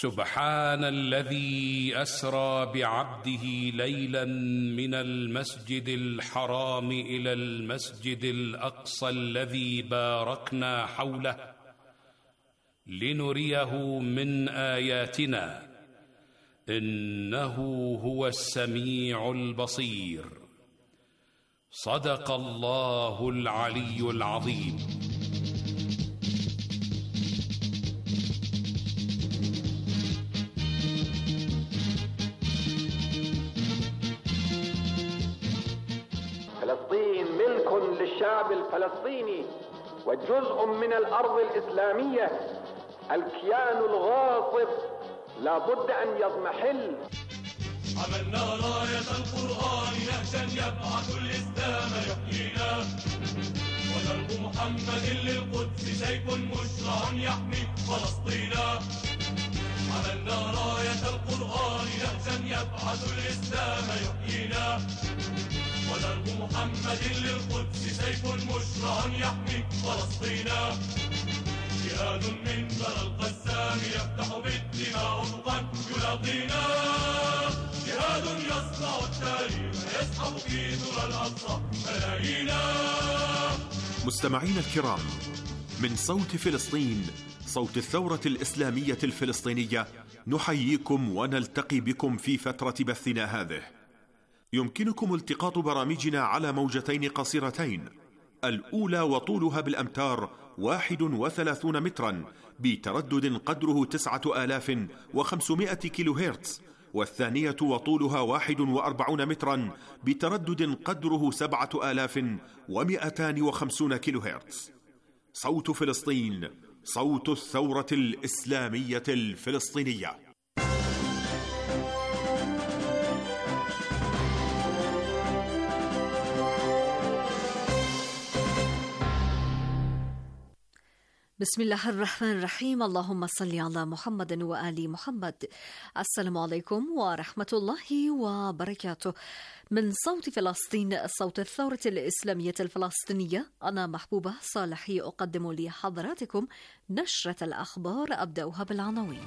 سبحان الذي أسرى بعبده ليلا من المسجد الحرام إلى المسجد الأقصى الذي باركنا حوله لنريه من آياتنا إنه هو السميع البصير. صدق الله العلي العظيم. فلسطين ملك للشعب الفلسطيني وجزء من الأرض الإسلامية. الكيان الغاصب لا بد أن يضمحل. عملنا راية القرآن نهجا يبعث الإسلام يحيينا، ودرب محمد للقدس سيف مشرع يحمي فلسطينا. عملنا راية القرآن نهجا يبعث الإسلام يحيينا، ودرب محمد للقدس سيف مشرع يحمي فلسطينا. جهاد من بر القسام يفتح بالدماء أفقا يلاقينا، جهاد يصنع التاريخ يسحب في ذرى الأقصى ملايينا. مستمعين الكرام، من صوت فلسطين، صوت الثورة الإسلامية الفلسطينية، نحييكم ونلتقي بكم في فترة بثنا هذه. يمكنكم التقاط برامجنا على موجتين قصيرتين، الأولى وطولها بالأمتار 31 مترا بتردد قدره 9500 كيلو هرتز، والثانية وطولها 41 مترا بتردد قدره 7250 كيلو هرتز. صوت فلسطين، صوت الثورة الإسلامية الفلسطينية. بسم الله الرحمن الرحيم. اللهم صل على محمد وآل محمد. السلام عليكم ورحمة الله وبركاته. من صوت فلسطين، صوت الثورة الإسلامية الفلسطينية، أنا محبوبة صالحي أقدم لحضراتكم نشرة الأخبار. أبدأها بالعناوين.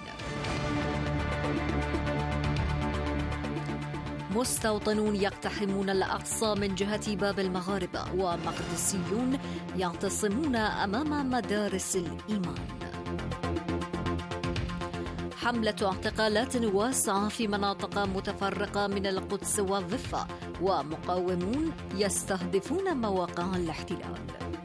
مستوطنون يقتحمون الأقصى من جهة باب المغاربة، ومقدسيون يعتصمون أمام مدارس الإيمان. حملة اعتقالات واسعة في مناطق متفرقة من القدس والضفة، ومقاومون يستهدفون مواقع الاحتلال.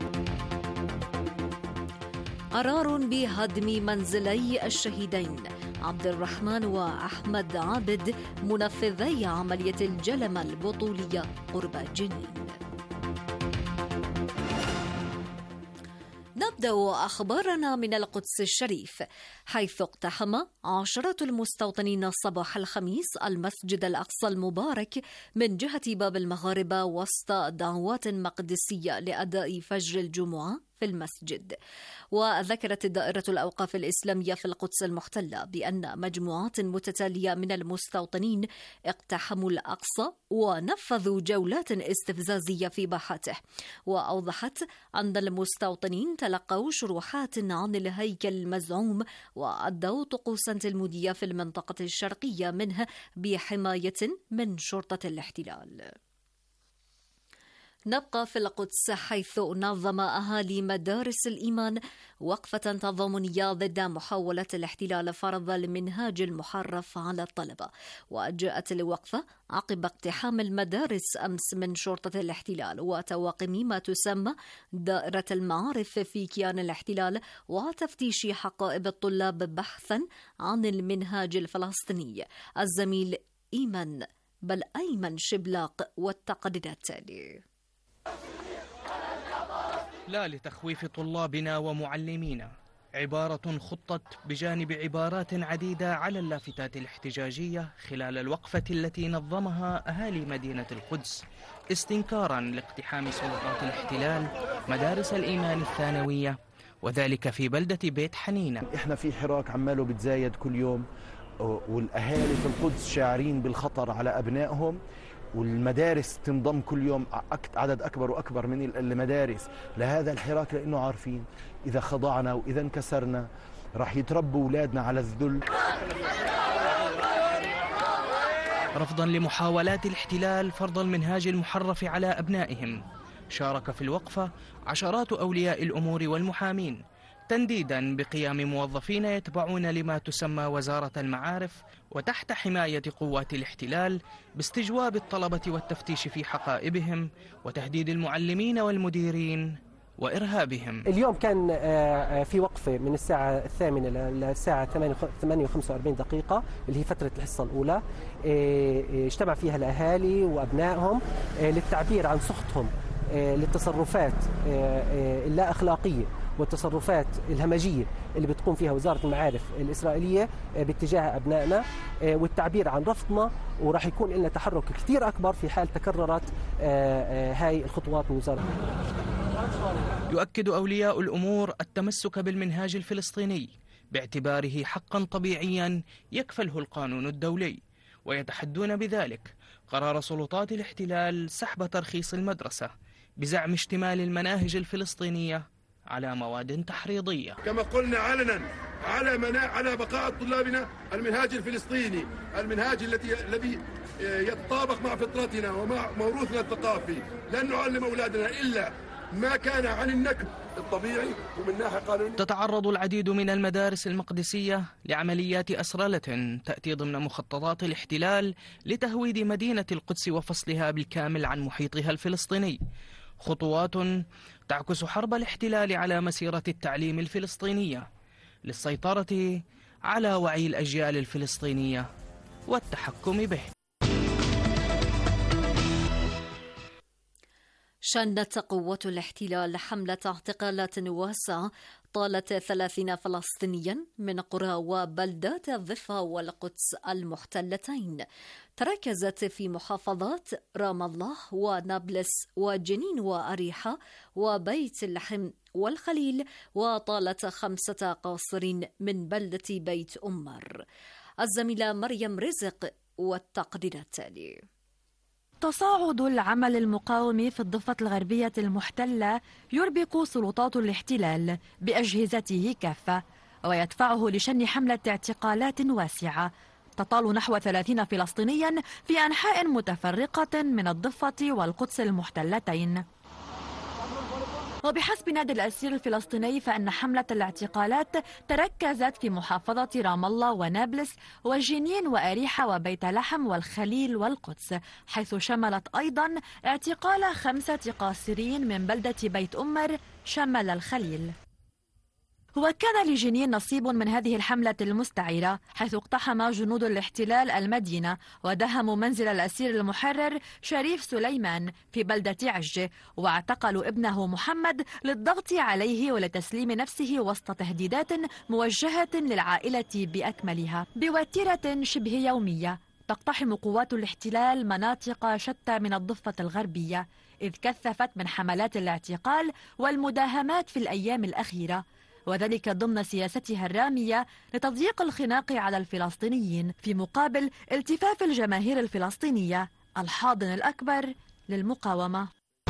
قرار بهدم منزلي الشهيدين عبد الرحمن وأحمد عابد منفذي عملية الجلمة البطولية قرب جنين. نبدأ أخبارنا من القدس الشريف، حيث اقتحم عشرات المستوطنين صباح الخميس المسجد الأقصى المبارك من جهة باب المغاربة وسط دعوات مقدسية لأداء فجر الجمعة في المسجد. وذكرت دائرة الأوقاف الإسلامية في القدس المحتلة بأن مجموعات متتالية من المستوطنين اقتحموا الأقصى ونفذوا جولات استفزازية في باحته. وأوضحت أن المستوطنين تلقوا شروحات عن الهيكل المزعوم وأدوا طقوسا تلمودية في المنطقة الشرقية منه بحماية من شرطة الاحتلال. نبقى في القدس، حيث نظم أهالي مدارس الإيمان وقفة تضامنية ضد محاولة الاحتلال فرض المنهاج المحرف على الطلبة. وجاءت الوقفة عقب اقتحام المدارس أمس من شرطة الاحتلال وتواقم ما تسمى دائرة المعارف في كيان الاحتلال وتفتيش حقائب الطلاب بحثا عن المنهاج الفلسطيني. الزميل أيمن شبلاق والتقرير التالي. لا لتخويف طلابنا ومعلمينا، عبارة خطت بجانب عبارات عديدة على اللافتات الاحتجاجية خلال الوقفة التي نظمها أهالي مدينة القدس استنكارا لاقتحام سلطات الاحتلال مدارس الإيمان الثانوية، وذلك في بلدة بيت حنينة. احنا في حراك عماله بتزايد كل يوم، والأهالي في القدس شاعرين بالخطر على أبنائهم، والمدارس تنضم كل يوم عدد أكبر وأكبر من المدارس لهذا الحراك، لأنه عارفين إذا خضعنا وإذا انكسرنا راح يتربوا أولادنا على الذل. رفضا لمحاولات الاحتلال فرض المنهاج المحرف على أبنائهم، شارك في الوقفة عشرات أولياء الأمور والمحامين، تنديدا بقيام موظفين يتبعون لما تسمى وزارة المعارف وتحت حماية قوات الاحتلال باستجواب الطلبة والتفتيش في حقائبهم وتهديد المعلمين والمديرين وإرهابهم. اليوم كان في وقفة من الساعة 8 للساعة 8:45 اللي هي فترة الحصة الأولى، اجتمع فيها الأهالي وأبنائهم للتعبير عن سخطهم للتصرفات اللا أخلاقية والتصرفات الهمجية اللي بتقوم فيها وزارة المعارف الإسرائيلية باتجاه أبنائنا، والتعبير عن رفضنا، وراح يكون لنا تحرك كثير أكبر في حال تكررت هاي الخطوات من وزارة. يؤكد أولياء الأمور التمسك بالمنهاج الفلسطيني باعتباره حقا طبيعيا يكفله القانون الدولي، ويتحدون بذلك قرار سلطات الاحتلال سحب ترخيص المدرسة بزعم اشتمال المناهج الفلسطينية على مواد تحريضية. كما قلنا علنا على بقاء طلابنا المنهاج الفلسطيني، المنهاج الذي يتطابق مع فطرتنا ومع موروثنا الثقافي. لن نعلم أولادنا إلا ما كان عن النكب الطبيعي ومن ناحية قانونية. تتعرض العديد من المدارس المقدسية لعمليات أسرلة تأتي ضمن مخططات الاحتلال لتهويد مدينة القدس وفصلها بالكامل عن محيطها الفلسطيني، خطوات تعكس حرب الاحتلال على مسيرة التعليم الفلسطينية للسيطرة على وعي الأجيال الفلسطينية والتحكم به. شنت قوات الاحتلال حملة اعتقالات واسعة طالت 30 فلسطينيا من قرى وبلدات الضفة والقدس المحتلتين، تركزت في محافظات رام الله ونابلس وجنين وأريحة وبيت اللحم والخليل، وطالت 5 قاصرين من بلدة بيت أمر. الزميلة مريم رزق والتقرير التالي. تصاعد العمل المقاومي في الضفة الغربية المحتلة يربك سلطات الاحتلال بأجهزته كافة، ويدفعه لشن حملة اعتقالات واسعة تطال نحو 30 فلسطينيا في أنحاء متفرقة من الضفة والقدس المحتلتين. وبحسب نادي الأسير الفلسطيني فإن حملة الاعتقالات تركزت في محافظة رام الله ونابلس وجنين وأريحة وبيت لحم والخليل والقدس، حيث شملت أيضا اعتقال 5 قاصرين من بلدة بيت أمر شمال الخليل. وكان لجنين نصيب من هذه الحملة المستعيرة، حيث اقتحم جنود الاحتلال المدينة ودهموا منزل الأسير المحرر شريف سليمان في بلدة عجة، واعتقلوا ابنه محمد للضغط عليه ولتسليم نفسه وسط تهديدات موجهة للعائلة بأكملها. بوتيرة شبه يومية تقتحم قوات الاحتلال مناطق شتى من الضفة الغربية، إذ كثفت من حملات الاعتقال والمداهمات في الأيام الأخيرة، وذلك ضمن سياستها الرامية لتضييق الخناق على الفلسطينيين في مقابل التفاف الجماهير الفلسطينية الحاضن الأكبر للمقاومة.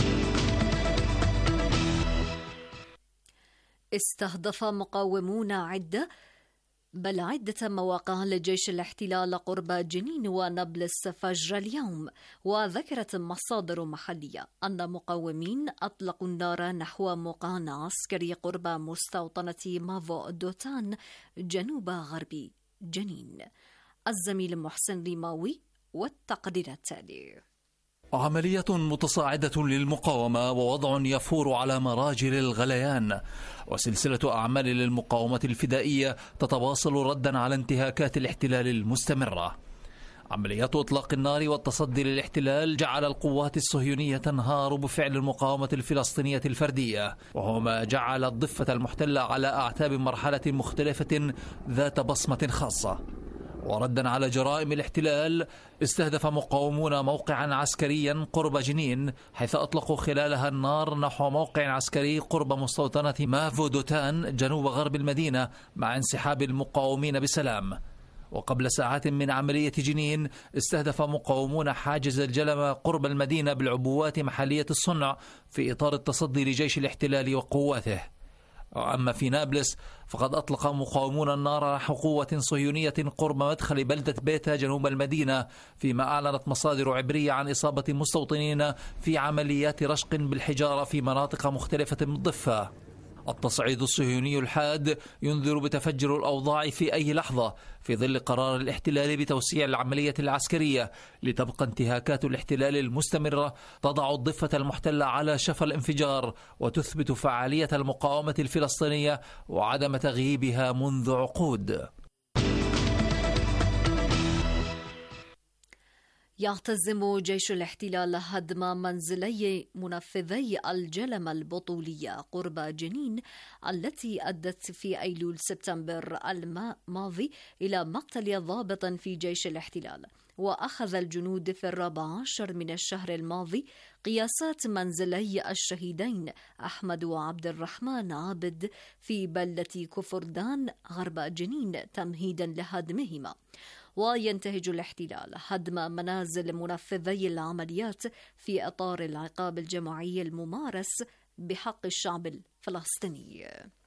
استهدف مقاومون عدة مواقع لجيش الاحتلال قرب جنين ونابلس فجر اليوم، وذكرت مصادر محلية أن مقاومين أطلقوا النار نحو موقع عسكري قرب مستوطنة مافو دوتان جنوب غرب جنين. الزميل محسن ريماوي والتقرير التالي. عملية متصاعدة للمقاومة ووضع يفور على مراجل الغليان، وسلسلة أعمال للمقاومة الفدائية تتواصل ردا على انتهاكات الاحتلال المستمرة. عمليات إطلاق النار والتصدي للاحتلال جعل القوات الصهيونية تنهار بفعل المقاومة الفلسطينية الفردية، وهو ما جعل الضفة المحتلة على أعتاب مرحلة مختلفة ذات بصمة خاصة. وردا على جرائم الاحتلال استهدف مقاومون موقعا عسكريا قرب جنين، حيث أطلقوا خلالها النار نحو موقع عسكري قرب مستوطنة مافو دوتان جنوب غرب المدينة مع انسحاب المقاومين بسلام. وقبل ساعات من عملية جنين استهدف مقاومون حاجز الجلمة قرب المدينة بالعبوات محلية الصنع في إطار التصدي لجيش الاحتلال وقواته. أما في نابلس فقد أطلق مقاومون النار نحو قوة صهيونية قرب مدخل بلدة بيتا جنوب المدينة، فيما أعلنت مصادر عبرية عن إصابة مستوطنين في عمليات رشق بالحجارة في مناطق مختلفة بالضفة. التصعيد الصهيوني الحاد ينذر بتفجر الأوضاع في أي لحظة في ظل قرار الاحتلال بتوسيع العملية العسكرية، لتبقى انتهاكات الاحتلال المستمرة تضع الضفة المحتلة على شفا الانفجار وتثبت فعالية المقاومة الفلسطينية وعدم تغييبها منذ عقود. يعتزم جيش الاحتلال هدم منزلي منفذي الجلمة البطولية قرب جنين التي أدت في أيلول سبتمبر الماضي إلى مقتل ضابط في جيش الاحتلال. وأخذ الجنود في 14 من الشهر الماضي قياسات منزلي الشهيدين أحمد وعبد الرحمن عابد في بلدة كفردان غرب جنين تمهيدا لهدمهما. وينتهج الاحتلال هدم منازل منفذي العمليات في إطار العقاب الجماعي الممارس بحق الشعب الفلسطيني.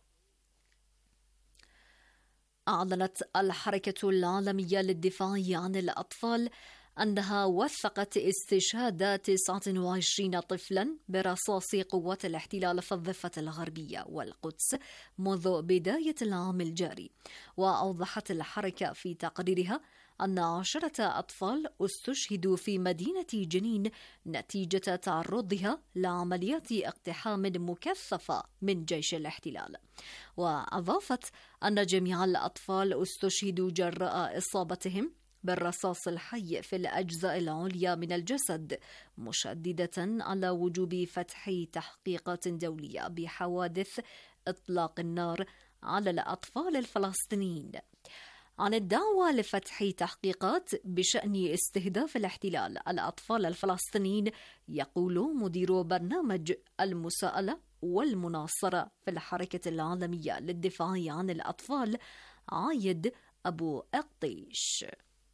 أعلنت الحركة العالمية للدفاع عن الأطفال أنها وثقت استشهاد 29 طفلا برصاص قوات الاحتلال في الضفة الغربية والقدس منذ بداية العام الجاري. وأوضحت الحركة في تقريرها أن 10 أطفال استشهدوا في مدينة جنين نتيجة تعرضها لعمليات اقتحام مكثفة من جيش الاحتلال. وأضافت أن جميع الأطفال استشهدوا جراء إصابتهم بالرصاص الحي في الأجزاء العليا من الجسد، مشددة على وجوب فتح تحقيقات دولية بحوادث إطلاق النار على الأطفال الفلسطينيين. عن الدعوة لفتح تحقيقات بشأن استهداف الاحتلال الأطفال الفلسطينيين يقول مدير برنامج المساءلة والمناصرة في الحركة العالمية للدفاع عن الأطفال عايد أبو أقطيش.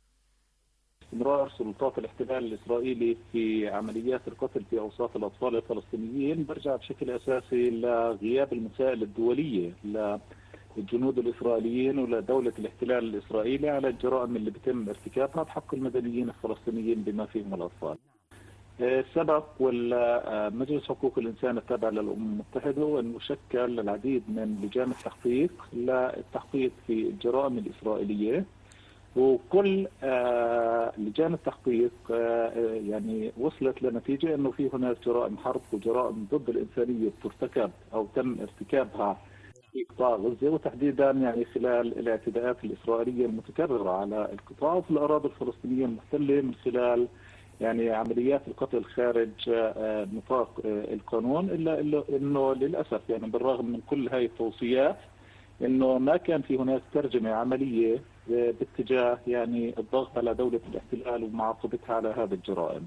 استمرار سلطات الاحتلال الإسرائيلي في عمليات القتل في أوساط الأطفال الفلسطينيين برجع بشكل أساسي لغياب المسائل الدولية للجنود الإسرائيليين ولدولة الاحتلال الإسرائيلي على الجرائم اللي بيتم ارتكابها بحق المدنيين الفلسطينيين بما فيهم الأطفال. سبق والمجلس حقوق الإنسان التابع للأمم المتحدة وأنه شكل العديد من لجان التحقيق للتحقيق في الجرائم الإسرائيلية، وكل لجان التحقيق يعني وصلت لنتيجة أنه في هناك جرائم حرب وجرائم ضد الإنسانية بترتكب أو تم ارتكابها في قطاع غزة، وتحديدا يعني خلال الاعتداءات الإسرائيلية المتكررة على القطاع وفي الأراضي الفلسطينية المحتلة من خلال يعني عمليات القتل خارج نطاق القانون. إلا أنه للأسف يعني بالرغم من كل هاي التوصيات أنه ما كان في هناك ترجمة عملية باتجاه يعني الضغط على دولة الاحتلال ومعاقبتها على هذه الجرائم.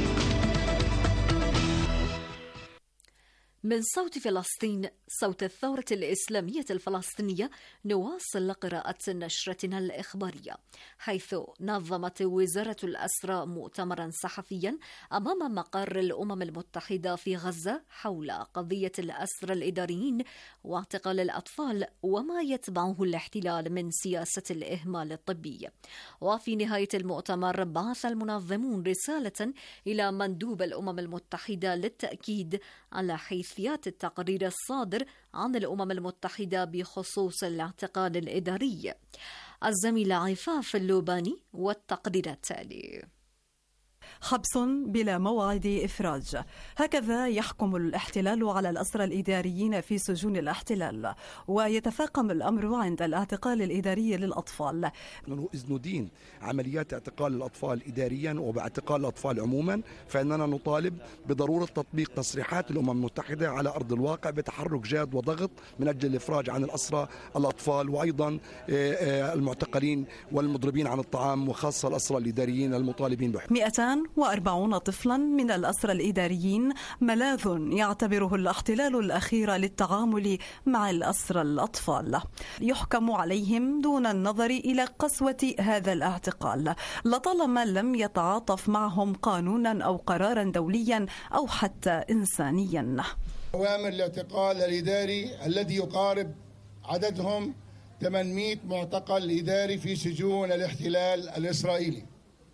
من صوت فلسطين، صوت الثورة الإسلامية الفلسطينية، نواصل قراءة نشرتنا الإخبارية، حيث نظمت وزارة الأسرى مؤتمرا صحفيا أمام مقر الأمم المتحدة في غزة حول قضية الأسرى الإداريين واعتقال الأطفال وما يتبعه الاحتلال من سياسة الإهمال الطبي. وفي نهاية المؤتمر بعث المنظمون رسالة إلى مندوب الأمم المتحدة للتأكيد على حيثيات التقرير الصادر عن الأمم المتحدة بخصوص الاعتقال الإداري. الزميلة عفاف اللوباني والتقرير التالي. حبس بلا موعد إفراج، هكذا يحكم الاحتلال على الأسرى الإداريين في سجون الاحتلال، ويتفاقم الأمر عند الاعتقال الإداري للأطفال. إذ ندين عمليات اعتقال الأطفال إداريا وباعتقال الأطفال عموما، فإننا نطالب بضرورة تطبيق تصريحات الأمم المتحدة على أرض الواقع بتحرك جاد وضغط من أجل الإفراج عن الأسرى الأطفال وأيضا المعتقلين والمضربين عن الطعام، وخاصة الأسرى الإداريين المطالبين بحقوق. 42 طفلا من الأسرى الإداريين ملاذ يعتبره الاحتلال الأخير للتعامل مع الأسرى الأطفال، يحكم عليهم دون النظر إلى قسوة هذا الاعتقال، لطالما لم يتعاطف معهم قانونا أو قرارا دوليا أو حتى إنسانيا. أوامر الاعتقال الإداري الذي يقارب عددهم 800 معتقل إداري في سجون الاحتلال الإسرائيلي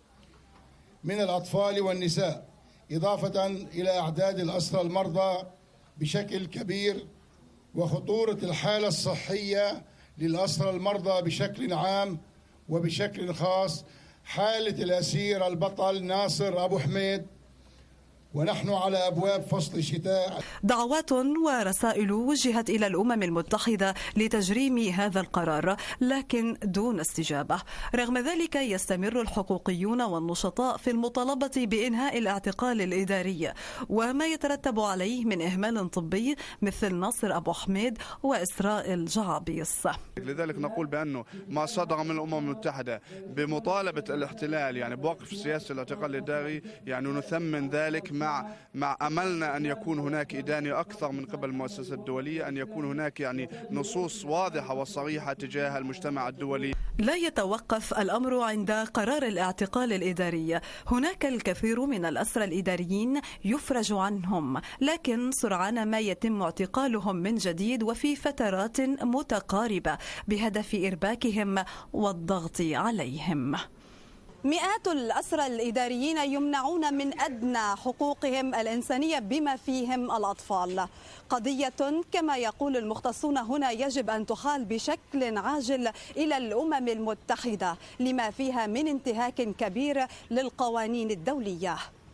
من الأطفال والنساء، إضافة إلى أعداد الأسرى المرضى بشكل كبير وخطورة الحالة الصحية للأسرى المرضى بشكل عام، وبشكل خاص حالة الأسير البطل ناصر أبو حميد، ونحن على أبواب فصل الشتاء. دعوات ورسائل وجهت إلى الأمم المتحدة لتجريم هذا القرار، لكن دون استجابة. رغم ذلك يستمر الحقوقيون والنشطاء في المطالبة بإنهاء الاعتقال الإداري وما يترتب عليه من إهمال طبي مثل ناصر أبو حميد وإسراء الجعابيص. لذلك نقول بأنه ما صدر من الأمم المتحدة بمطالبة الاحتلال يعني بوقف سياسة الاعتقال الإداري يعني نثمن ذلك مع أملنا أن يكون هناك إدانة أكثر من قبل المؤسسات الدولية، أن يكون هناك يعني نصوص واضحة وصريحة تجاه المجتمع الدولي. لا يتوقف الأمر عند قرار الاعتقال الإداري. هناك الكثير من الأسرى الإداريين يفرج عنهم، لكن سرعان ما يتم اعتقالهم من جديد وفي فترات متقاربة بهدف إرباكهم والضغط عليهم. مئات الأسرى الإداريين يمنعون من أدنى حقوقهم الإنسانية بما فيهم الأطفال. قضية كما يقول المختصون هنا يجب أن تحال بشكل عاجل إلى الأمم المتحدة لما فيها من انتهاك كبير للقوانين الدولية.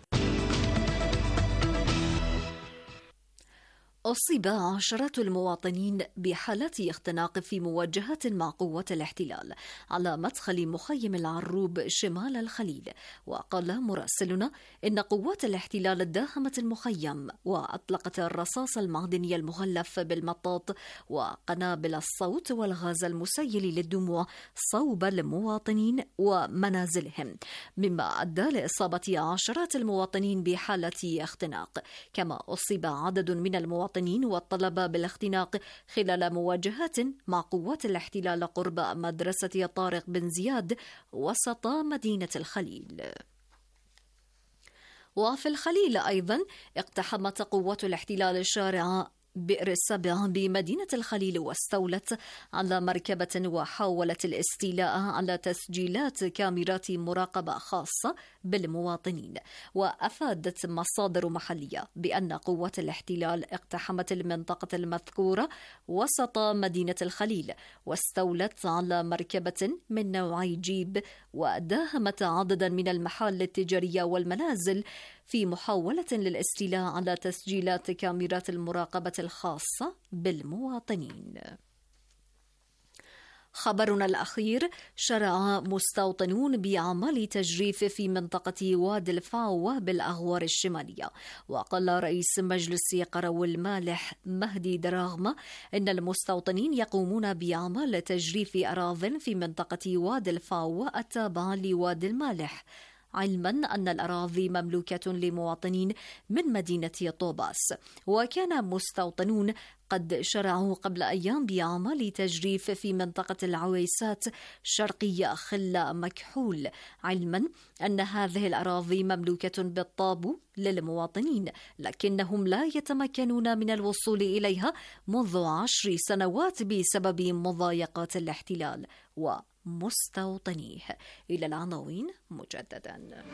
أصيب عشرات المواطنين بحالات اختناق في مواجهات مع قوات الاحتلال على مدخل مخيم العروب شمال الخليل. وقال مراسلنا إن قوات الاحتلال داهمت المخيم وأطلقت الرصاص المعدني المغلف بالمطاط وقنابل الصوت والغاز المسيل للدموع صوب المواطنين ومنازلهم، مما أدى لإصابة عشرات المواطنين بحالة اختناق. كما أصيب عدد من المواطنين والطلبة بالاختناق خلال مواجهات مع قوات الاحتلال قرب مدرسة طارق بن زياد وسط مدينة الخليل. وفي الخليل أيضا اقتحمت قوات الاحتلال شارع بئر السبع بمدينة الخليل واستولت على مركبة وحاولت الاستيلاء على تسجيلات كاميرات مراقبة خاصة بالمواطنين. وأفادت مصادر محلية بأن قوات الاحتلال اقتحمت المنطقة المذكورة وسط مدينة الخليل واستولت على مركبة من نوع جيب وداهمت عددا من المحال التجارية والمنازل في محاولة للاستيلاء على تسجيلات كاميرات المراقبة الخاصة بالمواطنين. خبرنا الأخير: شرع مستوطنون بأعمال تجريف في منطقة وادي الفاوة بالأغوار الشمالية. وقال رئيس مجلس قرو المالح مهدي دراغمة إن المستوطنين يقومون بأعمال تجريف أراضٍ في منطقة وادي الفاوة التابعة لوادي المالح، علما أن الأراضي مملوكة لمواطنين من مدينة طوباس. وكان مستوطنون قد شرعوا قبل أيام بأعمال تجريف في منطقة العويسات شرقية خلة مكحول، علما أن هذه الأراضي مملوكة بالطابو للمواطنين، لكنهم لا يتمكنون من الوصول إليها منذ 10 سنوات بسبب مضايقات الاحتلال ومستوطنيه. إلى العناوين مجددا.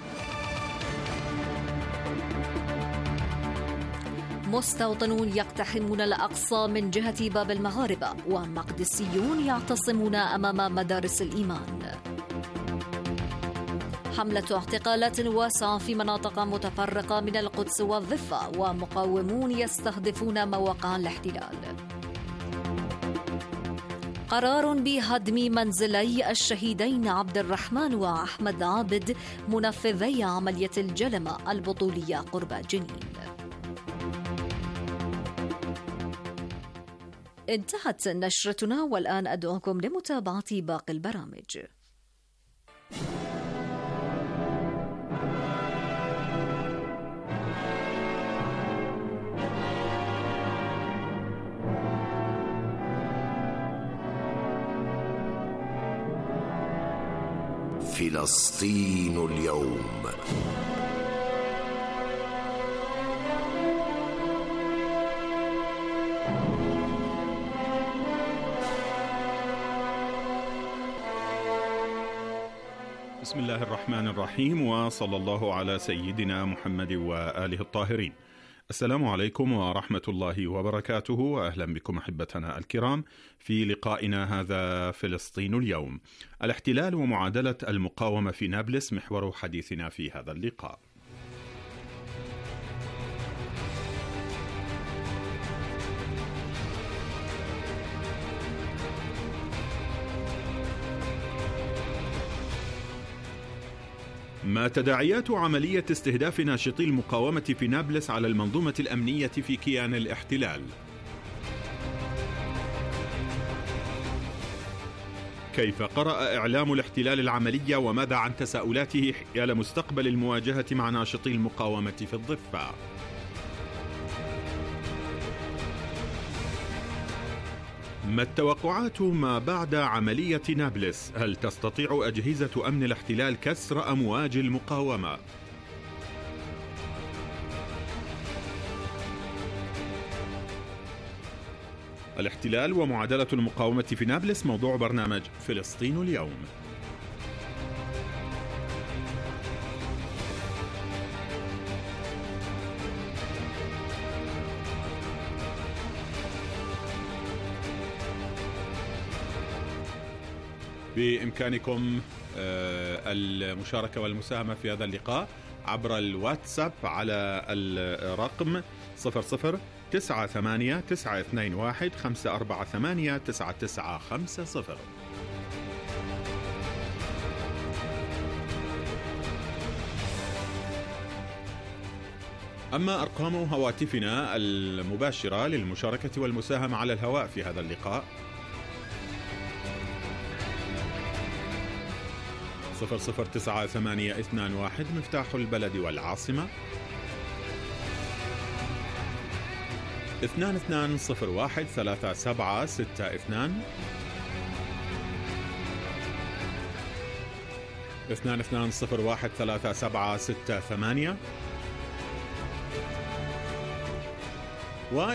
مستوطنون يقتحمون الأقصى من جهة باب المغاربة، ومقدسيون يعتصمون أمام مدارس الإيمان. حملة اعتقالات واسعة في مناطق متفرقة من القدس والضفة، ومقاومون يستهدفون مواقع الاحتلال. قرار بهدم منزلي الشهيدين عبد الرحمن وأحمد عابد منفذي عملية الجلمة البطولية قرب جنين. انتهت نشرتنا، والآن أدعوكم لمتابعة باقي البرامج. فلسطين اليوم. بسم الله الرحمن الرحيم، وصلى الله على سيدنا محمد وآله الطاهرين. السلام عليكم ورحمة الله وبركاته، وأهلا بكم أحبتنا الكرام في لقائنا هذا فلسطين اليوم. الاحتلال ومعادلة المقاومة في نابلس محور حديثنا في هذا اللقاء. ما تداعيات عملية استهداف ناشطي المقاومة في نابلس على المنظومة الأمنية في كيان الاحتلال؟ كيف قرأ إعلام الاحتلال العملية، وماذا عن تساؤلاته حيال مستقبل المواجهة مع ناشطي المقاومة في الضفة؟ ما التوقعات ما بعد عملية نابلس؟ هل تستطيع أجهزة أمن الاحتلال كسر أمواج المقاومة؟ الاحتلال ومعادلة المقاومة في نابلس موضوع برنامج فلسطين اليوم. بإمكانكم المشاركة والمساهمة في هذا اللقاء عبر الواتساب على الرقم 00989215489950. أما أرقام هواتفنا المباشرة للمشاركة والمساهمة على الهواء في هذا اللقاء 009821 مفتاح البلد والعاصمة، 22013762 22013768 و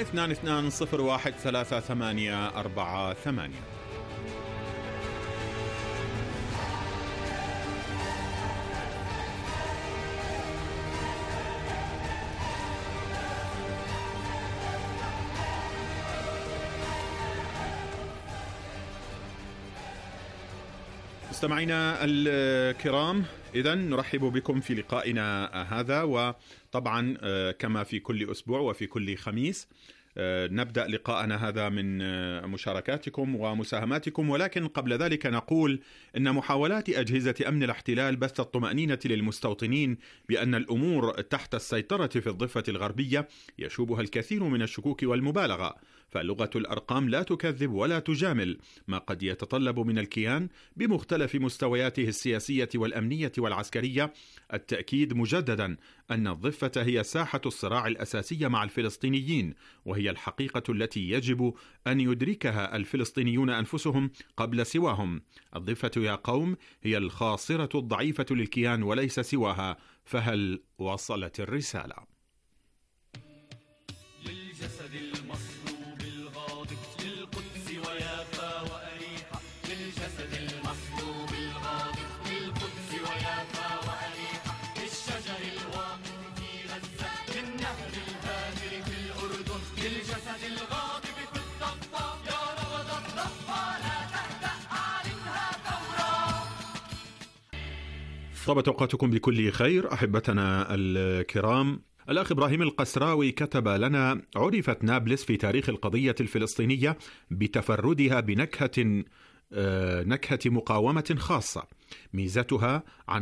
22013848. مستمعينا الكرام، إذن نرحب بكم في لقائنا هذا، وطبعا كما في كل أسبوع وفي كل خميس نبدأ لقاءنا هذا من مشاركاتكم ومساهماتكم. ولكن قبل ذلك نقول إن محاولات أجهزة أمن الاحتلال بث الطمأنينة للمستوطنين بأن الأمور تحت السيطرة في الضفة الغربية يشوبها الكثير من الشكوك والمبالغة، فلغة الأرقام لا تكذب ولا تجامل ما قد يتطلب من الكيان بمختلف مستوياته السياسية والأمنية والعسكرية التأكيد مجددا أن الضفة هي ساحة الصراع الأساسية مع الفلسطينيين، وهي الحقيقة التي يجب أن يدركها الفلسطينيون أنفسهم قبل سواهم. الضفة يا قوم هي الخاصرة الضعيفة للكيان وليس سواها، فهل وصلت الرسالة؟ للجسد المصلوب الغاضب للقدس ويافا وأريحة، للجسد المصلوب الغاضب للقدس ويافا وأريحة، للشجر الواقف في غزة للنهر الهادر في الأردن، للجسد الغاضب في الضفة يا روض الضفة لا تهدأ أعلنها ثورة. طابت أوقاتكم بكل خير أحبتنا الكرام. الأخ إبراهيم القسراوي كتب لنا: عرفت نابلس في تاريخ القضية الفلسطينية بتفردها بنكهة مقاومة خاصة ميزتها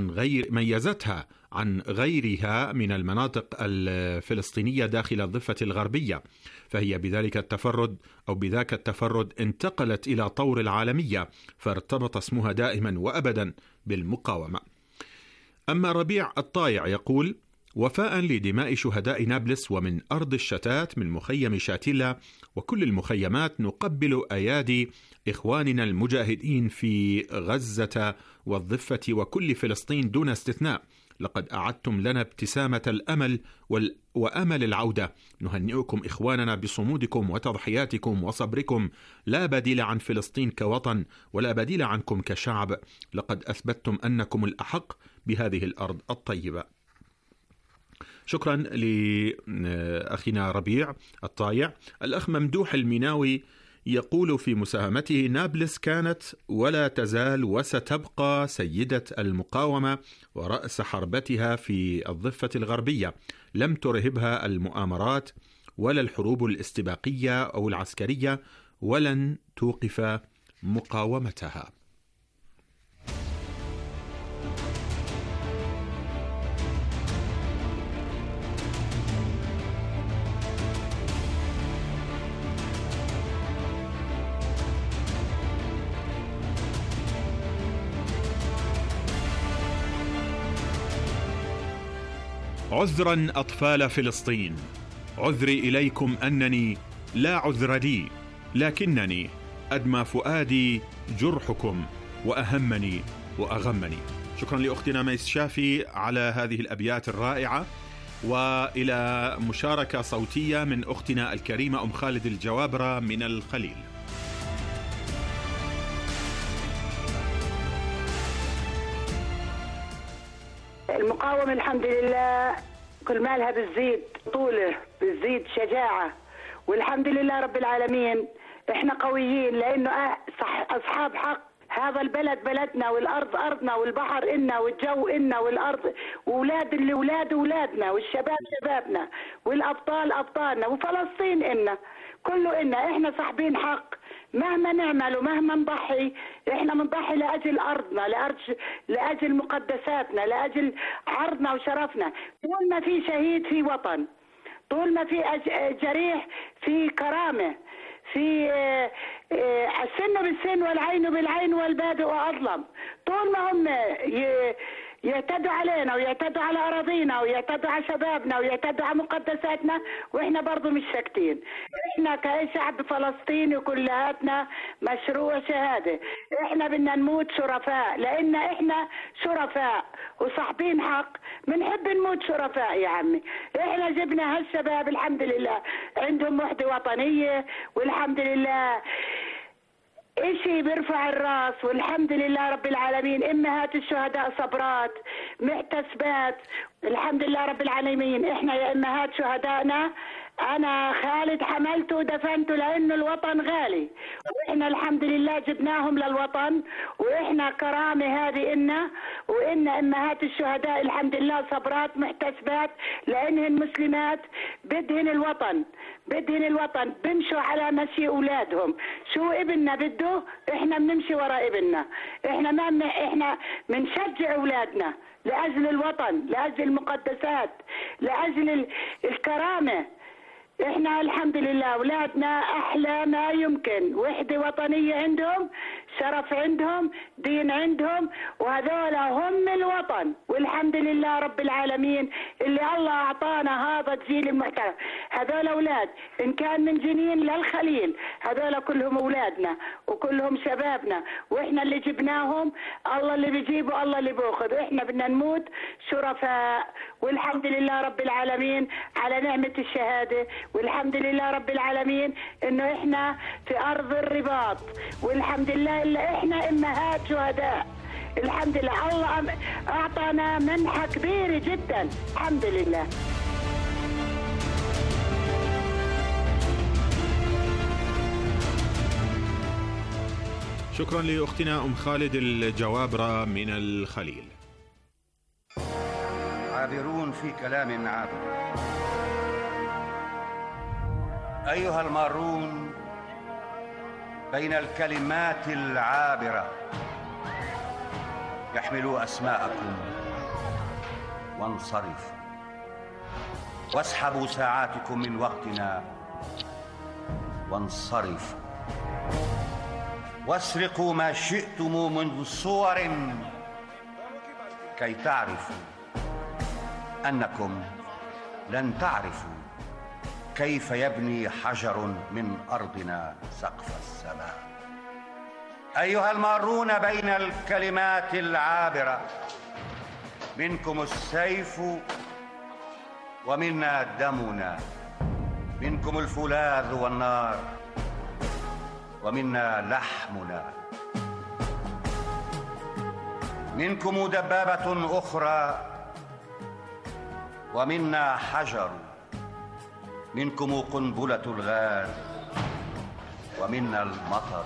عن غيرها من المناطق الفلسطينية داخل الضفة الغربية، فهي بذاك التفرد انتقلت إلى طور العالمية، فارتبط اسمها دائما وأبدا بالمقاومة. أما ربيع الطايع يقول: وفاء لدماء شهداء نابلس ومن أرض الشتات من مخيم شاتيلا وكل المخيمات نقبل أيادي إخواننا المجاهدين في غزة والضفة وكل فلسطين دون استثناء. لقد أعدتم لنا ابتسامة الأمل وأمل العودة. نهنئكم إخواننا بصمودكم وتضحياتكم وصبركم. لا بديل عن فلسطين كوطن ولا بديل عنكم كشعب. لقد أثبتتم أنكم الأحق بهذه الأرض الطيبة. شكرا لأخينا ربيع الطايع. الأخ ممدوح المناوي يقول في مساهمته: نابلس كانت ولا تزال وستبقى سيدة المقاومة ورأس حربتها في الضفة الغربية. لم ترهبها المؤامرات ولا الحروب الاستباقية أو العسكرية، ولن توقف مقاومتها. عذرا أطفال فلسطين، عذري إليكم أنني لا عذر لي، لكنني أدمى فؤادي جرحكم وأهمني وأغمني. شكرا لأختنا ميس شافي على هذه الأبيات الرائعة، وإلى مشاركة صوتية من أختنا الكريمة أم خالد الجوابرة من الخليل. المقاومة الحمد لله كل مالها بتزيد طوله، بتزيد شجاعة، والحمد لله رب العالمين. احنا قويين لانه اصحاب حق. هذا البلد بلدنا، والارض ارضنا، والبحر إلنا، والجو إلنا، والارض واولاد اللي اولاد اولادنا، والشباب شبابنا، والابطال ابطالنا، وفلسطين إلنا، كله إلنا. احنا صاحبين حق مهما نعمل ومهما نضحي. احنا بنضحي لاجل ارضنا، لاجل مقدساتنا، لاجل عرضنا وشرفنا. طول ما في شهيد في وطن، طول ما في جريح في كرامه، في السن بالسن والعين بالعين والبادئ أظلم. طول ما هم يعتدوا علينا ويعتدوا على أراضينا ويعتدوا على شبابنا ويعتدوا على مقدساتنا، وإحنا برضو مش ساكتين. إحنا كشعب فلسطيني كلهاتنا مشروع شهادة. إحنا بدنا نموت شرفاء، لأن إحنا شرفاء وصاحبين حق. بنحب نموت شرفاء يا عمي. إحنا جبنا هالشباب الحمد لله عندهم وحدة وطنية، والحمد لله إشي بيرفع الراس، والحمد لله رب العالمين. امهات الشهداء صبرات محتسبات، الحمد لله رب العالمين. احنا يا امهات شهدائنا، انا خالد حملته ودفنته لانه الوطن غالي، واحنا الحمد لله جبناهم للوطن، واحنا كرامه هذه إلنا، وإن امهات الشهداء الحمد لله صبرات محتسبات لانهن مسلمات بدهن الوطن، بدهن الوطن، بمشوا على مشي اولادهم. شو ابننا بده احنا بنمشي وراء ابننا. احنا بنشجع اولادنا لاجل الوطن، لاجل المقدسات، لاجل الكرامه. احنا الحمد لله اولادنا احلى ما يمكن، وحده وطنيه عندهم، شرف عندهم، دين عندهم، وهذول هم الوطن. والحمد لله رب العالمين اللي الله اعطانا هذا الجيل المحترم. هذول اولاد ان كان من جنين للخليل، هذول كلهم اولادنا وكلهم شبابنا، واحنا اللي جبناهم. الله اللي بيجيبه الله اللي بياخذ. احنا بدنا نموت شرفاء، والحمد لله رب العالمين على نعمه الشهاده، والحمد لله رب العالمين انه احنا في ارض الرباط، والحمد لله إلا إحنا إمهات شهداء. الحمد لله الله أعطانا منحة كبيرة جدا، الحمد لله. شكرا لأختنا أم خالد الجوابرة من الخليل. عابرون في كلام عابر. أيها المارون بين الكلمات العابرة، احملوا أسماءكم وانصرفوا، واسحبوا ساعاتكم من وقتنا وانصرفوا، واسرقوا ما شئتم من صور كي تعرفوا أنكم لن تعرفوا كيف يبني حجر من أرضنا سقف السماء. أيها المارون بين الكلمات العابرة، منكم السيف ومنا دمنا، منكم الفولاذ والنار ومنا لحمنا، منكم دبابة أخرى ومنا حجر، منكم قنبلة الغاز ومنا المطر،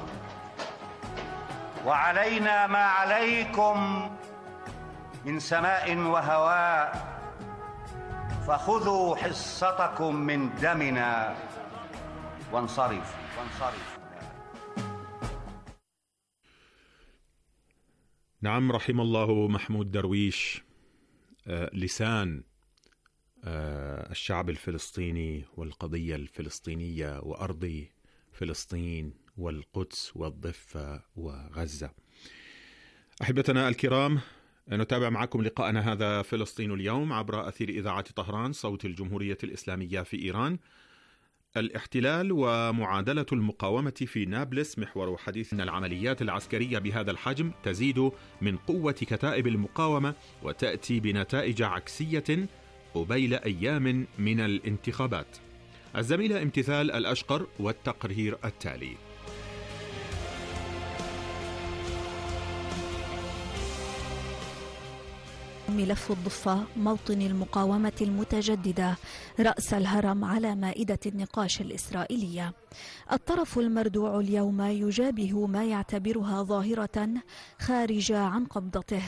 وعلينا ما عليكم من سماء وهواء، فخذوا حصتكم من دمنا وانصرفوا. نعم، رحم الله محمود درويش، لسان الشعب الفلسطيني والقضية الفلسطينية وأرض فلسطين والقدس والضفة وغزة. أحبتنا الكرام، نتابع معكم لقاءنا هذا فلسطين اليوم عبر أثير إذاعة طهران صوت الجمهورية الإسلامية في إيران. الاحتلال ومعادلة المقاومة في نابلس محور حديثنا. العمليات العسكرية بهذا الحجم تزيد من قوة كتائب المقاومة وتأتي بنتائج عكسية قبيل أيام من الانتخابات. الزميلة امتثال الأشقر والتقرير التالي. ملف الضفة موطن المقاومة المتجددة رأس الهرم على مائدة النقاش الإسرائيلية. الطرف المردوع اليوم يجابه ما يعتبرها ظاهرة خارجة عن قبضته،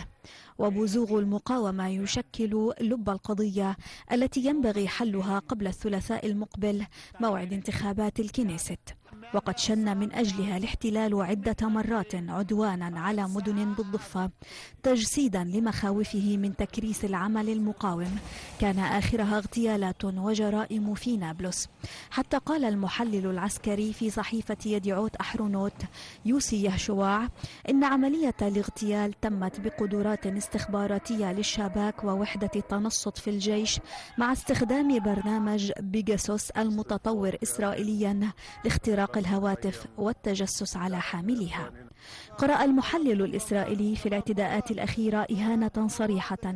وبزوغ المقاومة يشكل لب القضية التي ينبغي حلها قبل الثلاثاء المقبل موعد انتخابات الكنيست. وقد شن من أجلها الاحتلال عدة مرات عدوانا على مدن بالضفة تجسيدا لمخاوفه من تكريس العمل المقاوم، كان آخرها اغتيالات وجرائم في نابلس. حتى قال المحلل العسكري في صحيفة يدعوت أحرونوت يوسي يهشواع إن عملية الاغتيال تمت بقدرات استخباراتية للشباك ووحدة تنصت في الجيش مع استخدام برنامج بيجاسوس المتطور إسرائيليا لاختراق الهواتف والتجسس على حاملها. قرأ المحلل الإسرائيلي في الاعتداءات الأخيرة إهانة صريحة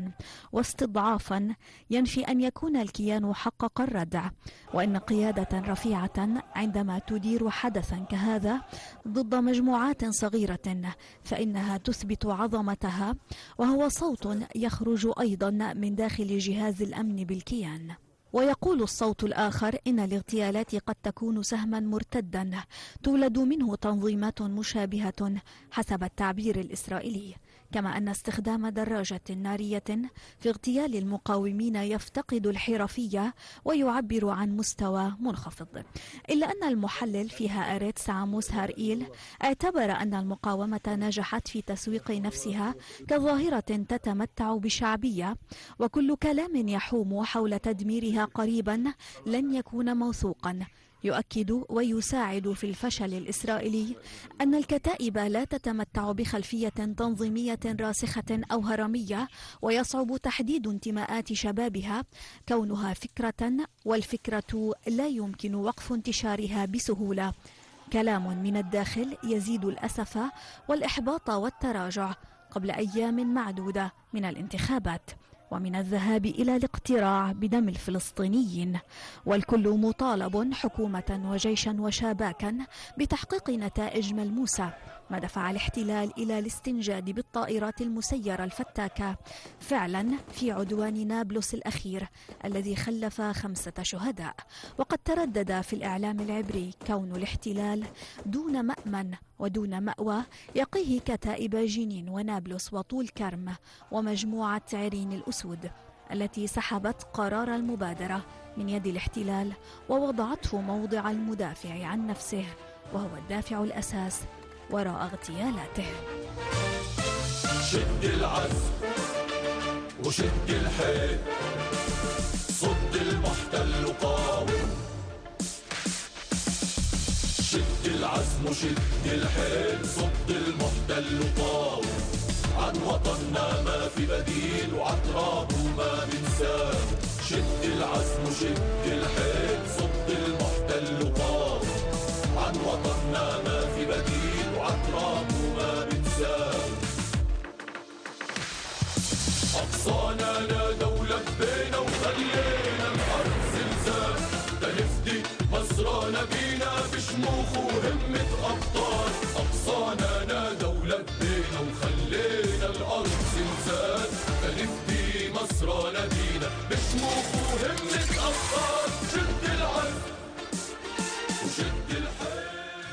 واستضعافا ينفي أن يكون الكيان حقق الردع، وأن قيادة رفيعة عندما تدير حدثا كهذا ضد مجموعات صغيرة فإنها تثبت عظمتها، وهو صوت يخرج أيضا من داخل جهاز الأمن بالكيان. ويقول الصوت الآخر إن الاغتيالات قد تكون سهما مرتدا تولد منه تنظيمات مشابهة حسب التعبير الإسرائيلي، كما أن استخدام دراجة نارية في اغتيال المقاومين يفتقد الحرفية ويعبر عن مستوى منخفض. إلا أن المحلل فيها أريتس عاموس هارئيل اعتبر أن المقاومة نجحت في تسويق نفسها كظاهرة تتمتع بشعبية، وكل كلام يحوم حول تدميرها قريبا لن يكون موثوقا. يؤكد ويساعد في الفشل الإسرائيلي أن الكتائب لا تتمتع بخلفية تنظيمية راسخة أو هرمية، ويصعب تحديد انتماءات شبابها كونها فكرة، والفكرة لا يمكن وقف انتشارها بسهولة. كلام من الداخل يزيد الأسف والإحباط والتراجع قبل أيام معدودة من الانتخابات ومن الذهاب إلى الاقتراع بدم الفلسطينيين، والكل مطالب حكومة وجيشا وشباكا بتحقيق نتائج ملموسة، ما دفع الاحتلال إلى الاستنجاد بالطائرات المسيرة الفتاكة فعلا في عدوان نابلس الأخير الذي خلف 5 شهداء. وقد تردد في الإعلام العبري كون الاحتلال دون مأمن ودون مأوى يقيه كتائب جنين ونابلس وطول كرم ومجموعة عرين الأسود التي سحبت قرار المبادرة من يد الاحتلال ووضعته موضع المدافع عن نفسه، وهو الدافع الأساس وراء اغتيالاته. شد العزم وشد الحيل، صد المحتل وقاوم. شد العزم وشد الحيل، صد المحتل وقاوم. عن وطننا ما في بديل وعن ترابه ما بنساه. شد العزم وشد الحيل صد المحتل قام، عن وطننا ما في بديل وعن ترابه ما بنساه. أقصانا نادوا لبينا وخلينا الأرض زلزال، تنفدي مصرانا بينا بشموخ وهمة أبطال. أقصانا نادوا لبينا وخلينا الأرض زلزال، تنفدي مصرانا بينا بشموخ وهمة أبطال. شد العزم وشد الحيل.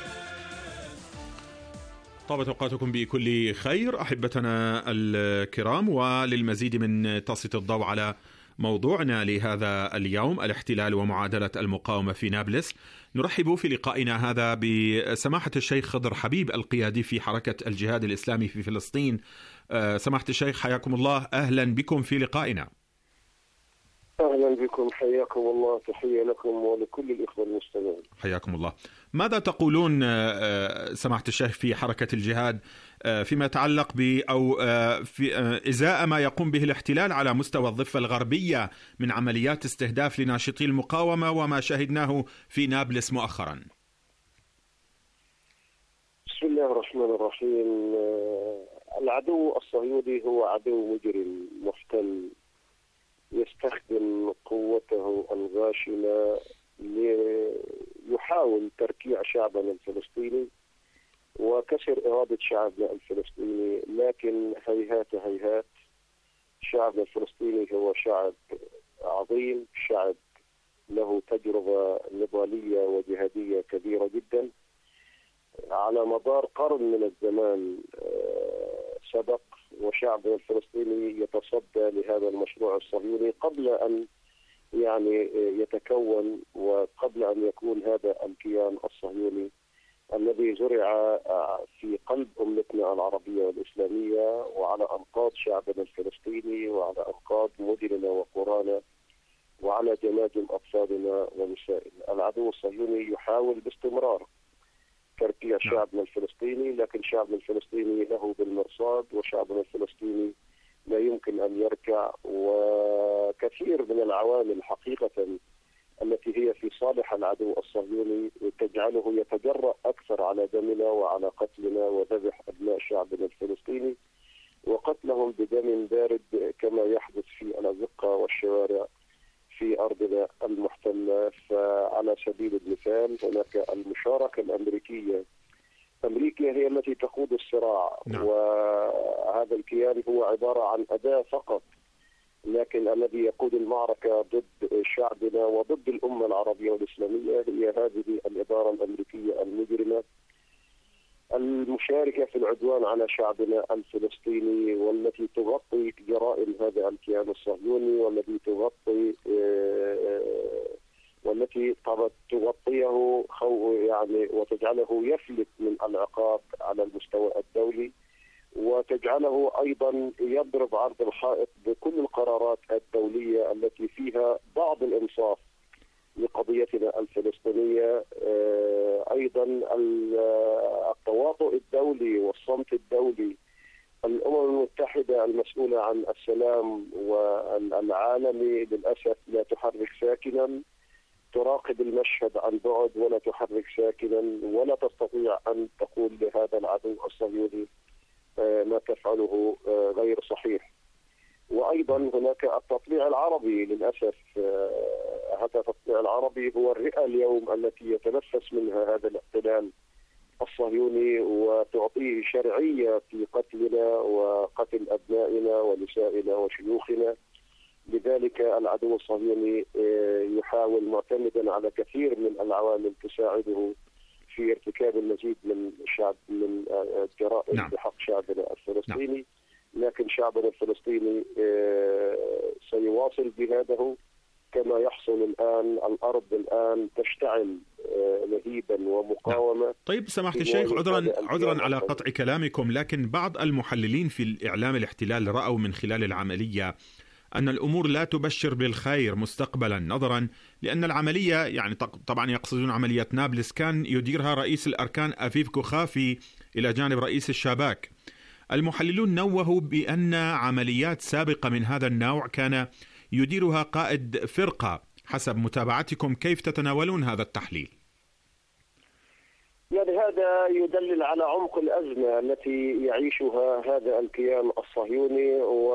طابت أوقاتكم بكل خير أحبتنا الكرام، وللمزيد من تسليط الضوء على موضوعنا لهذا اليوم الاحتلال ومعادلة المقاومة في نابلس، نرحب في لقائنا هذا بسماحة الشيخ خضر حبيب القيادي في حركة الجهاد الإسلامي في فلسطين. سماحة الشيخ حياكم الله، أهلا بكم في لقائنا. أهلا بكم، حياكم الله، تحية لكم ولكل الإخوة المستمعين. حياكم الله. ماذا تقولون سماحة الشيخ في حركة الجهاد فيما يتعلق في إزاء ما يقوم به الاحتلال على مستوى الضفة الغربية من عمليات استهداف لناشطي المقاومة وما شاهدناه في نابلس مؤخرا؟ بسم الله الرحمن الرحيم. العدو الصهيوني هو عدو مجرم محتل يستخدم قوته الغاشمة ليحاول تركيع شعبنا الفلسطيني وكسر إرادة شعبنا الفلسطيني، لكن هيهات هيهات. شعبنا الفلسطيني هو شعب عظيم، شعب له تجربة نضالية وجهادية كبيرة جدا على مدار قرن من الزمان سبق، وشعبنا الفلسطيني يتصدى لهذا المشروع الصهيوني قبل أن يتكون وقبل أن يكون هذا الكيان الصهيوني الذي زرع في قلب أمتنا العربية والإسلامية وعلى أنقاض شعبنا الفلسطيني وعلى أنقاض مدننا وقرانا وعلى جماجم أطفالنا ونسائنا. العدو الصهيوني يحاول باستمرار تركيع شعبنا الفلسطيني، لكن شعبنا الفلسطيني له بالمرصاد وشعبنا الفلسطيني لا يمكن أن يركع. وكثير من العوامل حقيقة التي هي في صالح العدو الصهيوني تجعله يتجرأ أكثر على دمنا وعلى قتلنا وذبح أبناء شعبنا الفلسطيني وقتلهم بدم بارد كما يحدث في الأزقة والشوارع في أرضنا المحتلة. فعلى سبيل المثال هناك المشاركة الأمريكية. أمريكا هي التي تقود الصراع، وهذا الكيان هو عبارة عن أداة فقط، لكن الذي يقود المعركة ضد شعبنا وضد الأمة العربية والإسلامية هي هذه الإدارة الأمريكية المجرمة المشاركة في العدوان على شعبنا الفلسطيني، والتي تغطي جرائم هذا الكيان الصهيوني، والتي تغطيه وتجعله يفلت من العقاب على المستوى الدولي، وتجعله أيضا يضرب عرض الحائط بكل القرارات الدولية التي فيها بعض الإنصاف لقضيتنا الفلسطينية. أيضا التواطؤ الدولي والصمت الدولي. الأمم المتحدة المسؤولة عن السلام والعالمي للأسف لا تحرك ساكنا، تراقب المشهد عن بعد ولا تحرك ساكنا، ولا تستطيع أن تقول لهذا العدو الصهيوني ما تفعله غير صحيح. وأيضا هناك التطليع العربي للأسف. هذا التطليع العربي هو الرئة اليوم التي يتنفس منها هذا الاحتلال الصهيوني وتعطيه شرعية في قتلنا وقتل أبنائنا ونسائنا وشيوخنا. لذلك العدو الصهيوني يحاول معتمدا على كثير من العوامل تساعده في ارتكاب المزيد من الجرائم بحق شعبنا الفلسطيني. لكن شعبنا الفلسطيني سيواصل جهاده كما يحصل الآن. الأرض الآن تشتعل لهيبا ومقاومة. طيب سماحة الشيخ، عذرا على قطع كلامكم، لكن بعض المحللين في الإعلام الاحتلال رأوا من خلال العملية أن الأمور لا تبشر بالخير مستقبلا، نظرا لأن العملية طبعا يقصدون عملية نابلس كان يديرها رئيس الأركان أفيف كوخافي إلى جانب رئيس الشباك. المحللون نوهوا بأن عمليات سابقة من هذا النوع كان يديرها قائد فرقة. حسب متابعتكم كيف تتناولون هذا التحليل؟ يعني هذا يدلل على عمق الأزمة التي يعيشها هذا الكيان الصهيوني،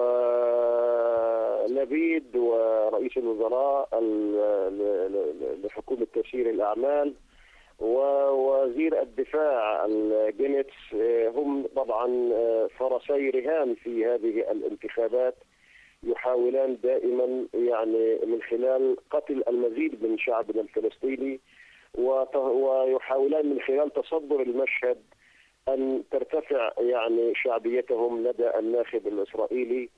ولبيد ورئيس الوزراء لحكومة تسيير الأعمال ووزير الدفاع الجينيتس هم طبعا فرسي رهان في هذه الانتخابات، يحاولان دائما يعني من خلال قتل المزيد من شعبنا الفلسطيني، ويحاولان من خلال تصدر المشهد أن ترتفع يعني شعبيتهم لدى الناخب الإسرائيلي.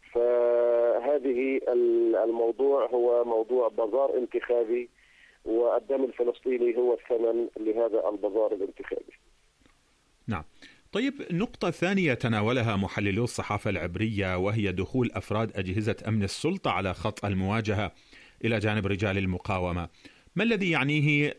فهذه الموضوع هو موضوع بازار انتخابي، والدم الفلسطيني هو الثمن لهذا البازار الانتخابي. نعم. طيب، نقطة ثانية تناولها محللو الصحافة العبرية وهي دخول أفراد أجهزة أمن السلطة على خط المواجهة إلى جانب رجال المقاومة. ما الذي يعنيه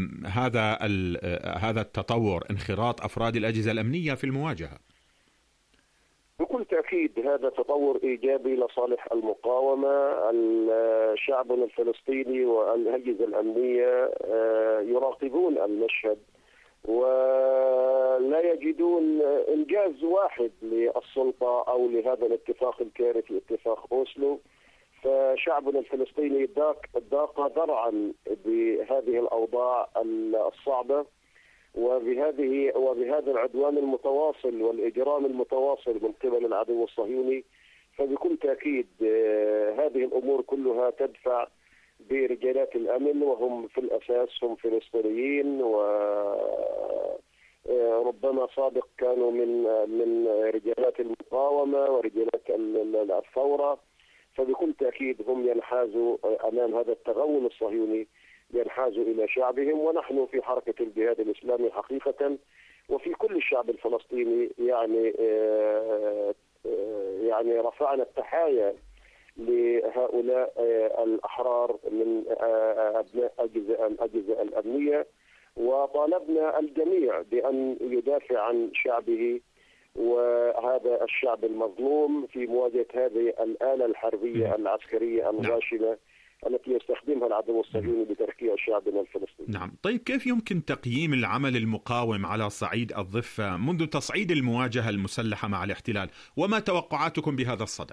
هذا التطور، انخراط أفراد الأجهزة الأمنية في المواجهة؟ بكل تأكيد هذا تطور إيجابي لصالح المقاومة. شعبنا الفلسطيني والأجهزة الأمنية يراقبون المشهد ولا يجدون إنجاز واحد للسلطة أو لهذا الاتفاق الكارثي اتفاق أوسلو. فشعبنا الفلسطيني ضاق ذرعا بهذه الأوضاع الصعبة وبهذا العدوان المتواصل والإجرام المتواصل من قبل العدو الصهيوني. فبكل تأكيد هذه الأمور كلها تدفع برجالات الأمن، وهم في الأساس هم فلسطينيين وربما سابق كانوا من رجالات المقاومة ورجالات الثورة. فبكل تأكيد هم ينحازوا أمام هذا التغول الصهيوني، ينحازوا إلى شعبهم. ونحن في حركة الجهاد الإسلامي حقيقة وفي كل الشعب الفلسطيني يعني رفعنا التحايا لهؤلاء الأحرار من أبناء الأجهزة الأمنية، وطالبنا الجميع بأن يدافع عن شعبه وهذا الشعب المظلوم في مواجهة هذه الآلة الحربية العسكرية الغاشمة التي يستخدمها العدو الصهيوني لتركيع شعبنا الفلسطيني. نعم. طيب، كيف يمكن تقييم العمل المقاوم على صعيد الضفة منذ تصعيد المواجهة المسلحة مع الاحتلال، وما توقعاتكم بهذا الصدد؟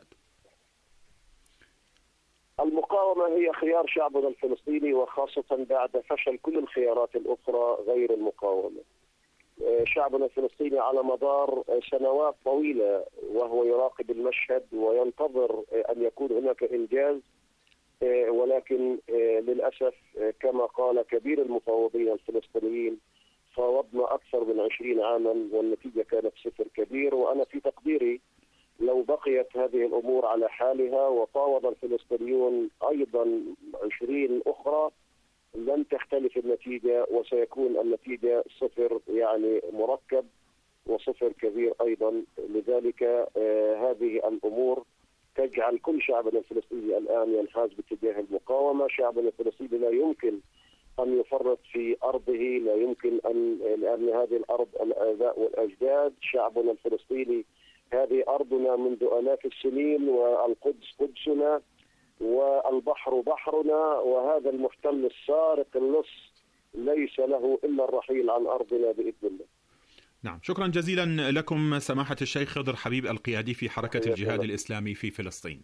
المقاومة هي خيار شعبنا الفلسطيني، وخاصة بعد فشل كل الخيارات الأخرى غير المقاومة. شعبنا الفلسطيني على مدار سنوات طويلة وهو يراقب المشهد وينتظر أن يكون هناك إنجاز، ولكن للأسف كما قال كبير المفاوضين الفلسطينيين فاوضنا أكثر من 20 عاما والنتيجة كانت صفر كبير. وأنا في تقديري لو بقيت هذه الأمور على حالها وفاوض الفلسطينيون أيضا 20 أخرى لن تختلف النتيجة، وسيكون النتيجة صفر يعني مركب وصفر كبير أيضا. لذلك هذه الأمور تجعل كل شعبنا الفلسطيني الآن ينحاز باتجاه المقاومة. شعبنا الفلسطيني لا يمكن أن يفرط في أرضه، لا يمكن لأن هذه الأرض الآباء والأجداد. شعبنا الفلسطيني هذه أرضنا منذ آلاف السنين، والقدس قدسنا، والبحر بحرنا، وهذا المحتل السارق اللص ليس له إلا الرحيل عن أرضنا بإذن الله. نعم، شكرا جزيلا لكم سماحة الشيخ خضر حبيب القيادي في حركة الجهاد الإسلامي في فلسطين.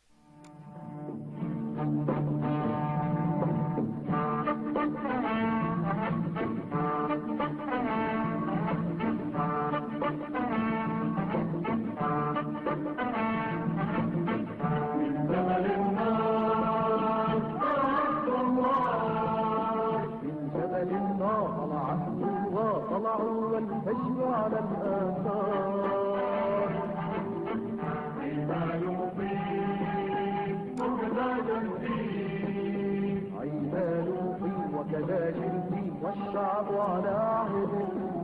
والشعب على عهد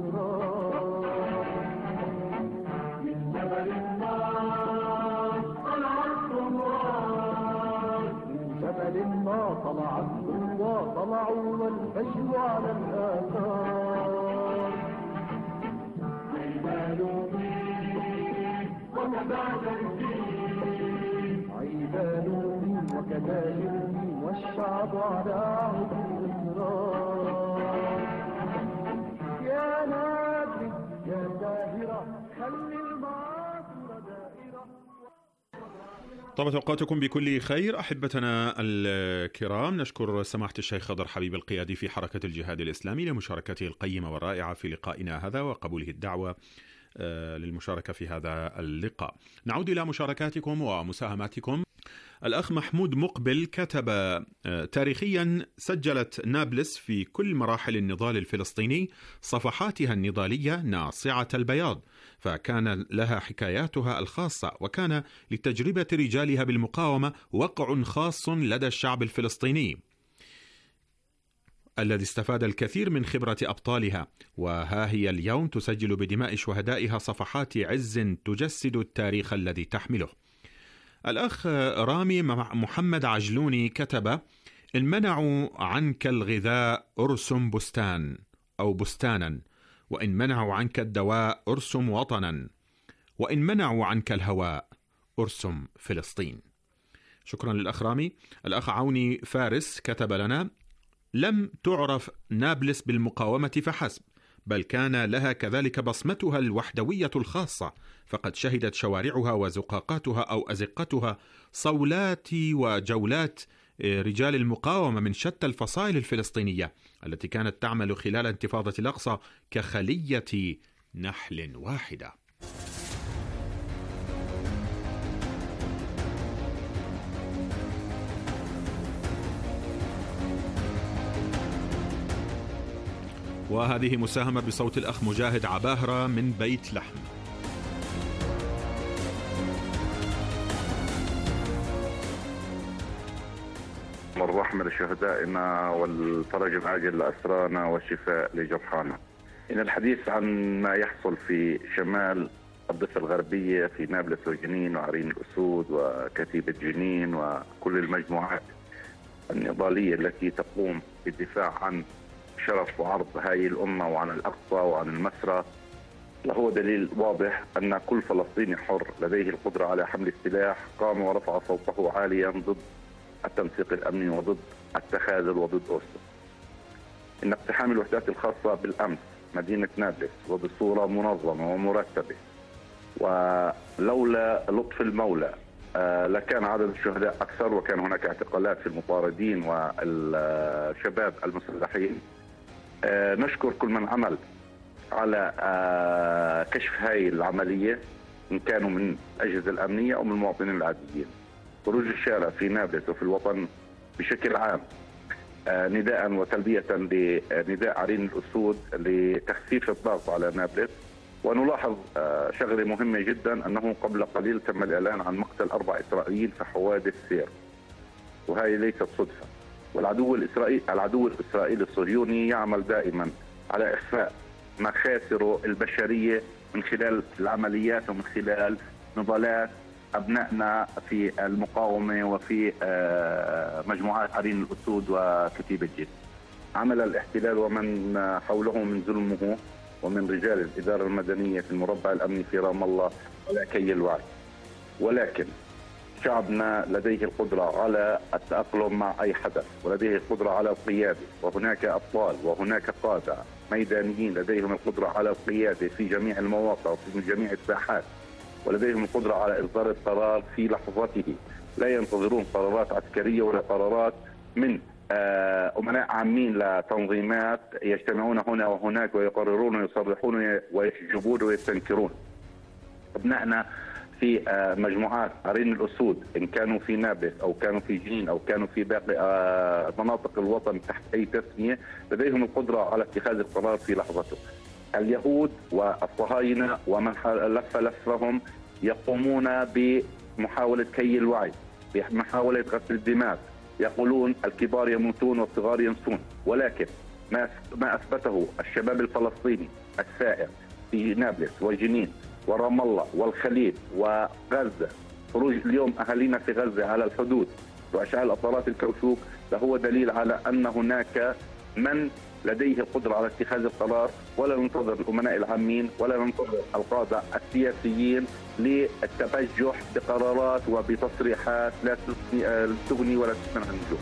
من جبل النار طلعت الثوار، من جبل النار طلعت الثوار، طلعوا والفجر على الآثار. عمالوا بي وكذاك الدين عيدان وكذاك الدين والشعب على عهد الإصرار يا نادي يا زاهرة خلي المعاصر دائرة. طابت أوقاتكم بكل خير أحبتنا الكرام. نشكر سماحة الشيخ خضر حبيب القيادي في حركة الجهاد الإسلامي لمشاركته القيمة والرائعة في لقائنا هذا وقبوله الدعوة للمشاركة في هذا اللقاء. نعود إلى مشاركاتكم ومساهماتكم. الأخ محمود مقبل كتب: تاريخيا سجلت نابلس في كل مراحل النضال الفلسطيني صفحاتها النضالية ناصعة البياض، فكان لها حكاياتها الخاصة، وكان لتجربة رجالها بالمقاومة وقع خاص لدى الشعب الفلسطيني الذي استفاد الكثير من خبرة أبطالها، وها هي اليوم تسجل بدماء شهدائها صفحات عز تجسد التاريخ الذي تحمله. الأخ رامي محمد عجلوني كتب: إن منعوا عنك الغذاء أرسم بستان أو بستانا، وإن منعوا عنك الدواء أرسم وطنا، وإن منعوا عنك الهواء أرسم فلسطين. شكرا للأخ رامي. الأخ عوني فارس كتب لنا: لم تعرف نابلس بالمقاومة فحسب، بل كان لها كذلك بصمتها الوحدوية الخاصة، فقد شهدت شوارعها وزقاقاتها أو أزقتها صولات وجولات رجال المقاومة من شتى الفصائل الفلسطينية التي كانت تعمل خلال انتفاضة الأقصى كخلية نحل واحدة. وهذه مساهمة بصوت الأخ مجاهد عباهرة من بيت لحم. الرحمة لشهدائنا والفرج العاجل لأسرانا والشفاء لجرحانا. إن الحديث عن ما يحصل في شمال الضفة الغربية في نابلس وجنين وعرين الأسود وكتيبة جنين وكل المجموعات النضالية التي تقوم بالدفاع عن شرف وعرض هذه الأمة وعن الأقصى وعن المسرى، لهو دليل واضح أن كل فلسطيني حر لديه القدرة على حمل السلاح قام ورفع صوته عاليا ضد التنسيق الأمني وضد التخاذل وضد أوسلو. إن اقتحام الوحدات الخاصة بالأمس مدينة نابلس وبصورة منظمة ومرتبة ولولا لطف المولى لكان عدد الشهداء أكثر، وكان هناك اعتقالات في المطاردين والشباب المسلحين. نشكر كل من عمل على كشف هذه العملية، إن كانوا من الأجهزة الأمنية أو من المواطنين العاديين. خروج الشارع في نابلس وفي الوطن بشكل عام نداء وتلبية لنداء عرين الأسود لتخفيف الضغط على نابلس. ونلاحظ شغلة مهمة جدا، أنه قبل قليل تم الإعلان عن مقتل 4 إسرائيليين في حوادث سير، وهذه ليست صدفة. والعدو الإسرائيلي الصهيوني يعمل دائما على إخفاء مخاسره البشرية من خلال العمليات ومن خلال نضالات أبنائنا في المقاومة وفي مجموعات عرين الأسود وكتيبة جيش. عمل الاحتلال ومن حوله من ظلمه ومن رجال الإدارة المدنية في المربع الأمني في رام الله على كي الوعي، ولكن شعبنا لديه القدرة على التأقلم مع أي حدث، ولديه القدرة على القيادة، وهناك أبطال وهناك قادة ميدانيين لديهم القدرة على القيادة في جميع المواقع وفي جميع الساحات، ولديهم القدرة على إصدار القرار في لحظته. لا ينتظرون قرارات عسكرية ولا قرارات من أمناء عامين لتنظيمات يجتمعون هنا وهناك ويقررون ويصرحون ويجبون ويستنكرون. أبنائنا في مجموعات عرين الأسود إن كانوا في نابلس أو كانوا في جنين أو كانوا في باقي مناطق الوطن تحت أي تسمية، لديهم القدرة على اتخاذ القرار في لحظته. اليهود والصهاينة ومن لفهم يقومون بمحاولة كي الوعي، بمحاولة غسل الدماء. يقولون الكبار يموتون والصغار ينسون، ولكن ما أثبته الشباب الفلسطيني السائر في نابلس وجنين ورام الله والخليل وغزة، خروج اليوم أهالينا في غزة على الحدود وأشعال أطارات الكوشوك، لهو دليل على أن هناك من لديه القدرة على اتخاذ القرار، ولا ننتظر الأمناء العامين ولا ننتظر القادة السياسيين للتبجح بقرارات وبتصريحات لا تغني ولا تسمن عن الجهد.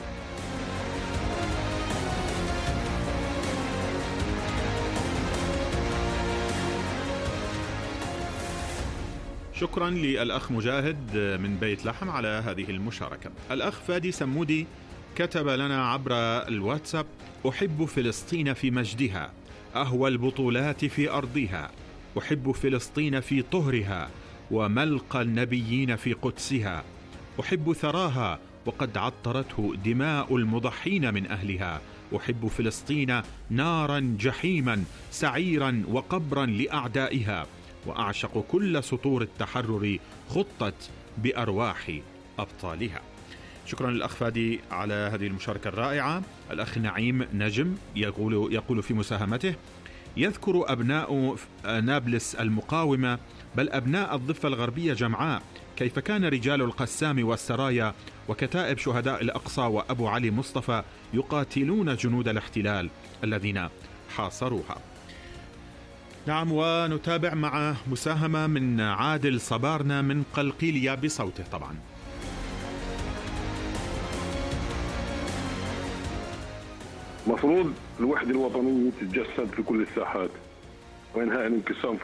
شكرا للأخ مجاهد من بيت لحم على هذه المشاركة. الأخ فادي سمودي كتب لنا عبر الواتساب: أحب فلسطين في مجدها، أهوى البطولات في أرضها، أحب فلسطين في طهرها وملقى النبيين في قدسها، أحب ثراها وقد عطرته دماء المضحين من أهلها، أحب فلسطين نارا جحيما سعيرا وقبرا لأعدائها، وأعشق كل سطور التحرر خطت بأرواح أبطالها. شكرا للأخ فادي على هذه المشاركة الرائعة. الأخ نعيم نجم يقول في مساهمته: يذكر أبناء نابلس المقاومة، بل أبناء الضفة الغربية جمعاء، كيف كان رجال القسام والسرايا وكتائب شهداء الأقصى وأبو علي مصطفى يقاتلون جنود الاحتلال الذين حاصروها. نعم، ونتابع مع مساهمة من عادل صبارنا من قلقيلية بصوته طبعا. مفروض الوحدة الوطنية تتجسد في كل الساحات، وإنهاء الانقسام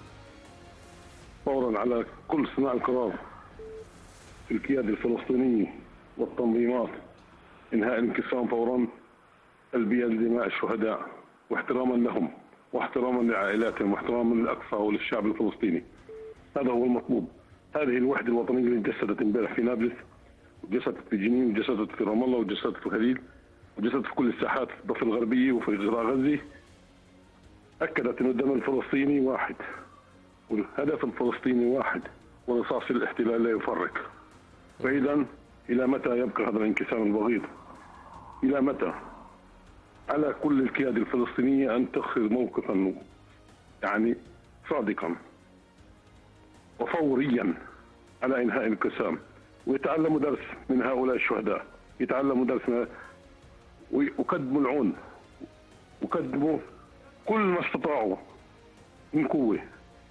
فورا على كل صناع القرار في القيادة الفلسطينية والتنظيمات. إنهاء الانقسام فورا، تلبية لدماء الشهداء واحتراما لهم واحتراما لعائلاتهم واحتراما للأقصى وللشعب الفلسطيني. هذا هو المطلوب. هذه الوحدة الوطنية اللي تجسدت امبارح في نابلس، وجسدت في جنين، وجسدت في رام الله، وجسدت في خليل، وجسدت في كل الساحات في الضفة الغربية وفي قطاع غزة، أكدت أن الدم الفلسطيني واحد والهدف الفلسطيني واحد، ورصاص الاحتلال لا يفرق. فإذا إلى متى يبقى هذا الانقسام البغيض؟ إلى متى؟ على كل القيادة الفلسطينية أن تأخذ موقفا يعني صادقا وفوريا على إنهاء الانقسام، ويتعلموا درس من هؤلاء الشهداء، يتعلموا درس وقدموا العون وقدموا كل ما استطاعوا من قوة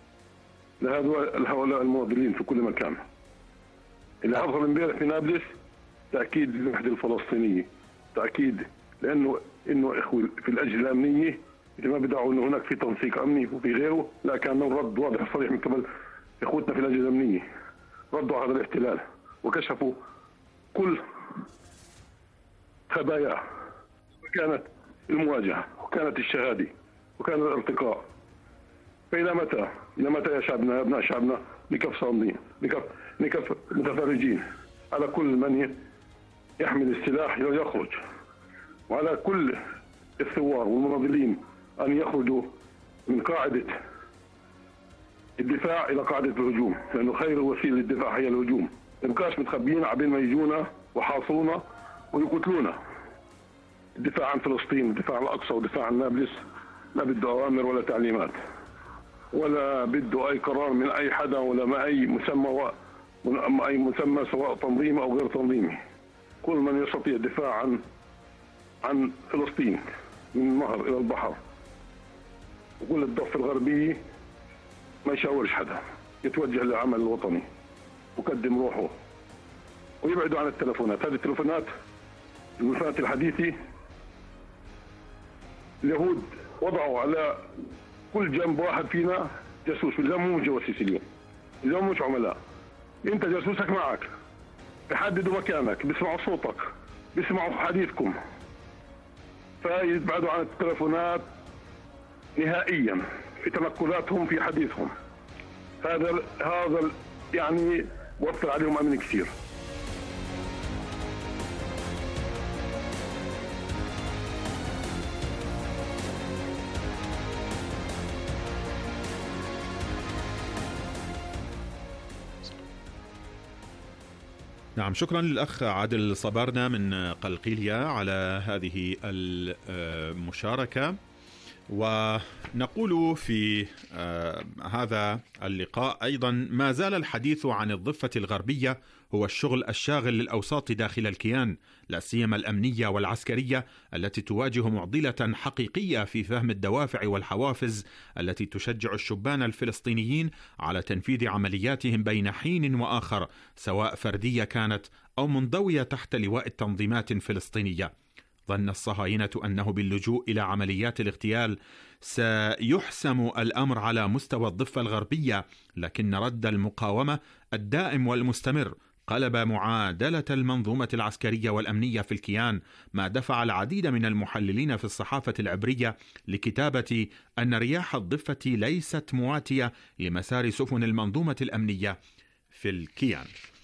لهؤلاء المواطنين في كل مكان. اللي حصل امبارح في نابلس تأكيد للوحدة الفلسطينية، تأكيد لأنه إخوة في الأجهزة الأمنية اللي ما بدعوا أنه هناك في تنسيق أمني وفي غيره، لا، كان رد واضح صريح من قبل إخوتنا في الأجهزة الأمنية، ردوا على هذا الاحتلال وكشفوا كل خباياه، وكانت المواجهة وكانت الشهادة وكان الارتقاء. فإلى متى؟ إلى متى يا شعبنا، يا أبناء شعبنا، نكف صامدين، نكف متفرجين على كل من يحمل السلاح يخرج، وعلى كل الثوار والمناضلين أن يخرجوا من قاعدة الدفاع إلى قاعدة الهجوم، لأنه خير وسيلة للدفاع هي الهجوم. ما نبقاش متخبيين عبين ما يجونا وحاصرونا ويقتلونا. الدفاع عن فلسطين، الدفاع عن الأقصى ودفاع عن نابلس لا بده أوامر ولا تعليمات ولا بده أي قرار من أي حدا ولا ما أي مسمى سواء تنظيمي أو غير تنظيمي. كل من يستطيع الدفاع عن فلسطين من النهر إلى البحر وكل الضفة الغربية ما يشاورش حدا، يتوجه للعمل الوطني وقدم روحه ويبعدوا عن التلفونات. هذه التلفونات الحديثة اليهود وضعوا على كل جنب واحد فينا جاسوس، اليوم مو جواسيس، اليوم مش عملاء، انت جاسوسك معك، بيحددوا مكانك، بيسمعوا صوتك، بيسمعوا حديثكم، فيبعدوا عن التلفونات نهائيا في تنقلاتهم في حديثهم. هذا يعني وفر عليهم امن كثير. نعم، شكرا للأخ عادل صبارنا من قلقيلية على هذه المشاركة. ونقول في هذا اللقاء أيضا ما زال الحديث عن الضفة الغربية هو الشغل الشاغل للأوساط داخل الكيان، لا سيما الأمنية والعسكرية التي تواجه معضلة حقيقية في فهم الدوافع والحوافز التي تشجع الشبان الفلسطينيين على تنفيذ عملياتهم بين حين وآخر، سواء فردية كانت أو منضوية تحت لواء التنظيمات الفلسطينية. ظن الصهاينة أنه باللجوء إلى عمليات الاغتيال سيحسم الأمر على مستوى الضفة الغربية، لكن رد المقاومة الدائم والمستمر قلب معادلة المنظومة العسكرية والأمنية في الكيان، ما دفع العديد من المحللين في الصحافة العبرية لكتابة أن رياح الضفة ليست مواتية لمسار سفن المنظومة الأمنية في الكيان.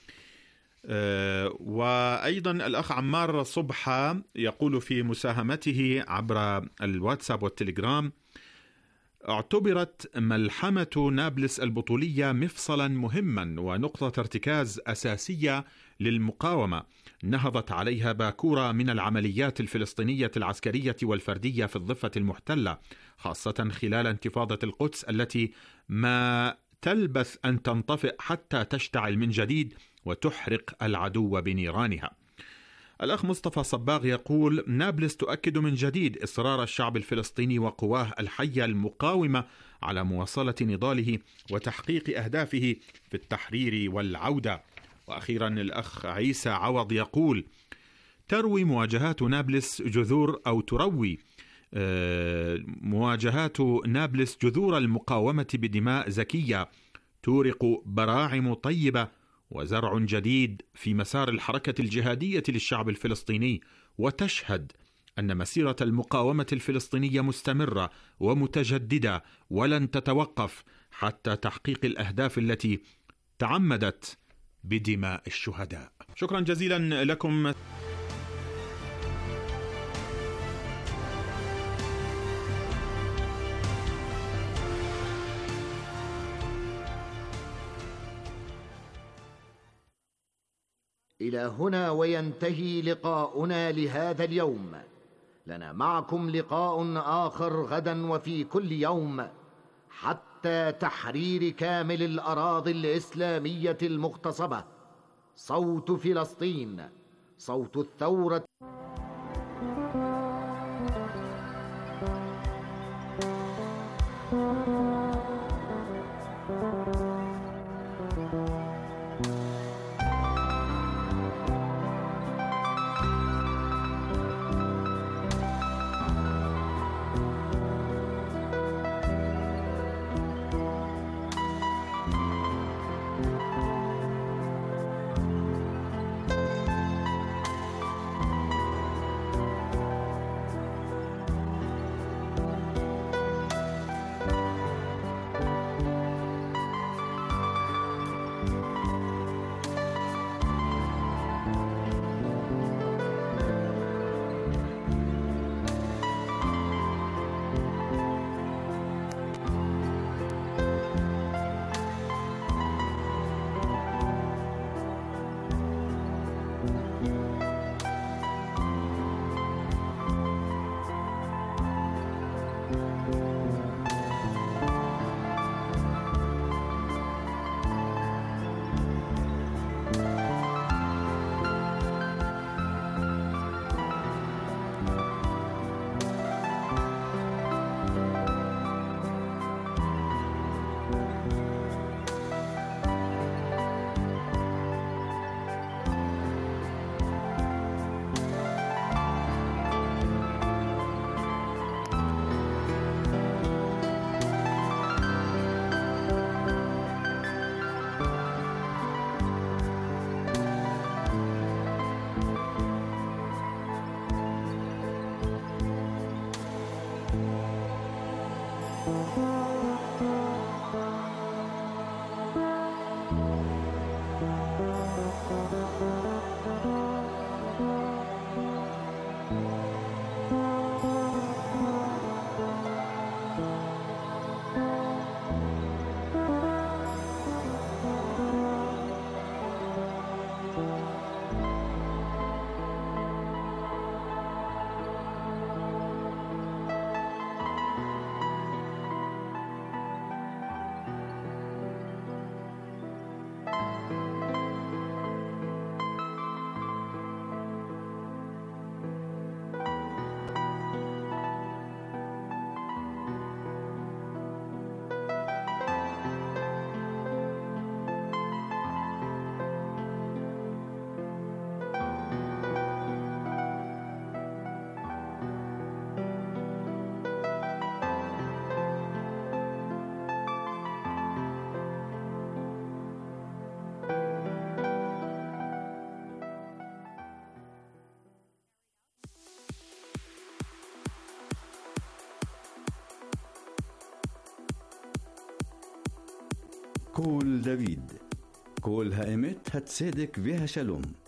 وأيضا الأخ عمار صبحة يقول في مساهمته عبر الواتساب والتليجرام: اعتبرت ملحمة نابلس البطولية مفصلا مهما ونقطة ارتكاز أساسية للمقاومة نهضت عليها باكورة من العمليات الفلسطينية العسكرية والفردية في الضفة المحتلة، خاصة خلال انتفاضة القدس التي ما تلبث أن تنطفئ حتى تشتعل من جديد وتحرق العدو بنيرانها. الأخ مصطفى صباغ يقول: نابلس تؤكد من جديد إصرار الشعب الفلسطيني وقواه الحية المقاومة على مواصلة نضاله وتحقيق أهدافه في التحرير والعودة. وأخيرا الأخ عيسى عوض يقول: تروي مواجهات نابلس جذور أو تروي مواجهات نابلس جذور المقاومة بدماء زكية تورق براعم طيبة وزرع جديد في مسار الحركة الجهادية للشعب الفلسطيني، وتشهد أن مسيرة المقاومة الفلسطينية مستمرة ومتجددة ولن تتوقف حتى تحقيق الأهداف التي تعمدت بدماء الشهداء. شكرا جزيلا لكم. إلى هنا وينتهي لقاؤنا لهذا اليوم. لنا معكم لقاء آخر غدا وفي كل يوم حتى تحرير كامل الأراضي الإسلامية المغتصبة. صوت فلسطين، صوت الثورة. كول دافيد. كول هائمت هتصدق بها شلوم.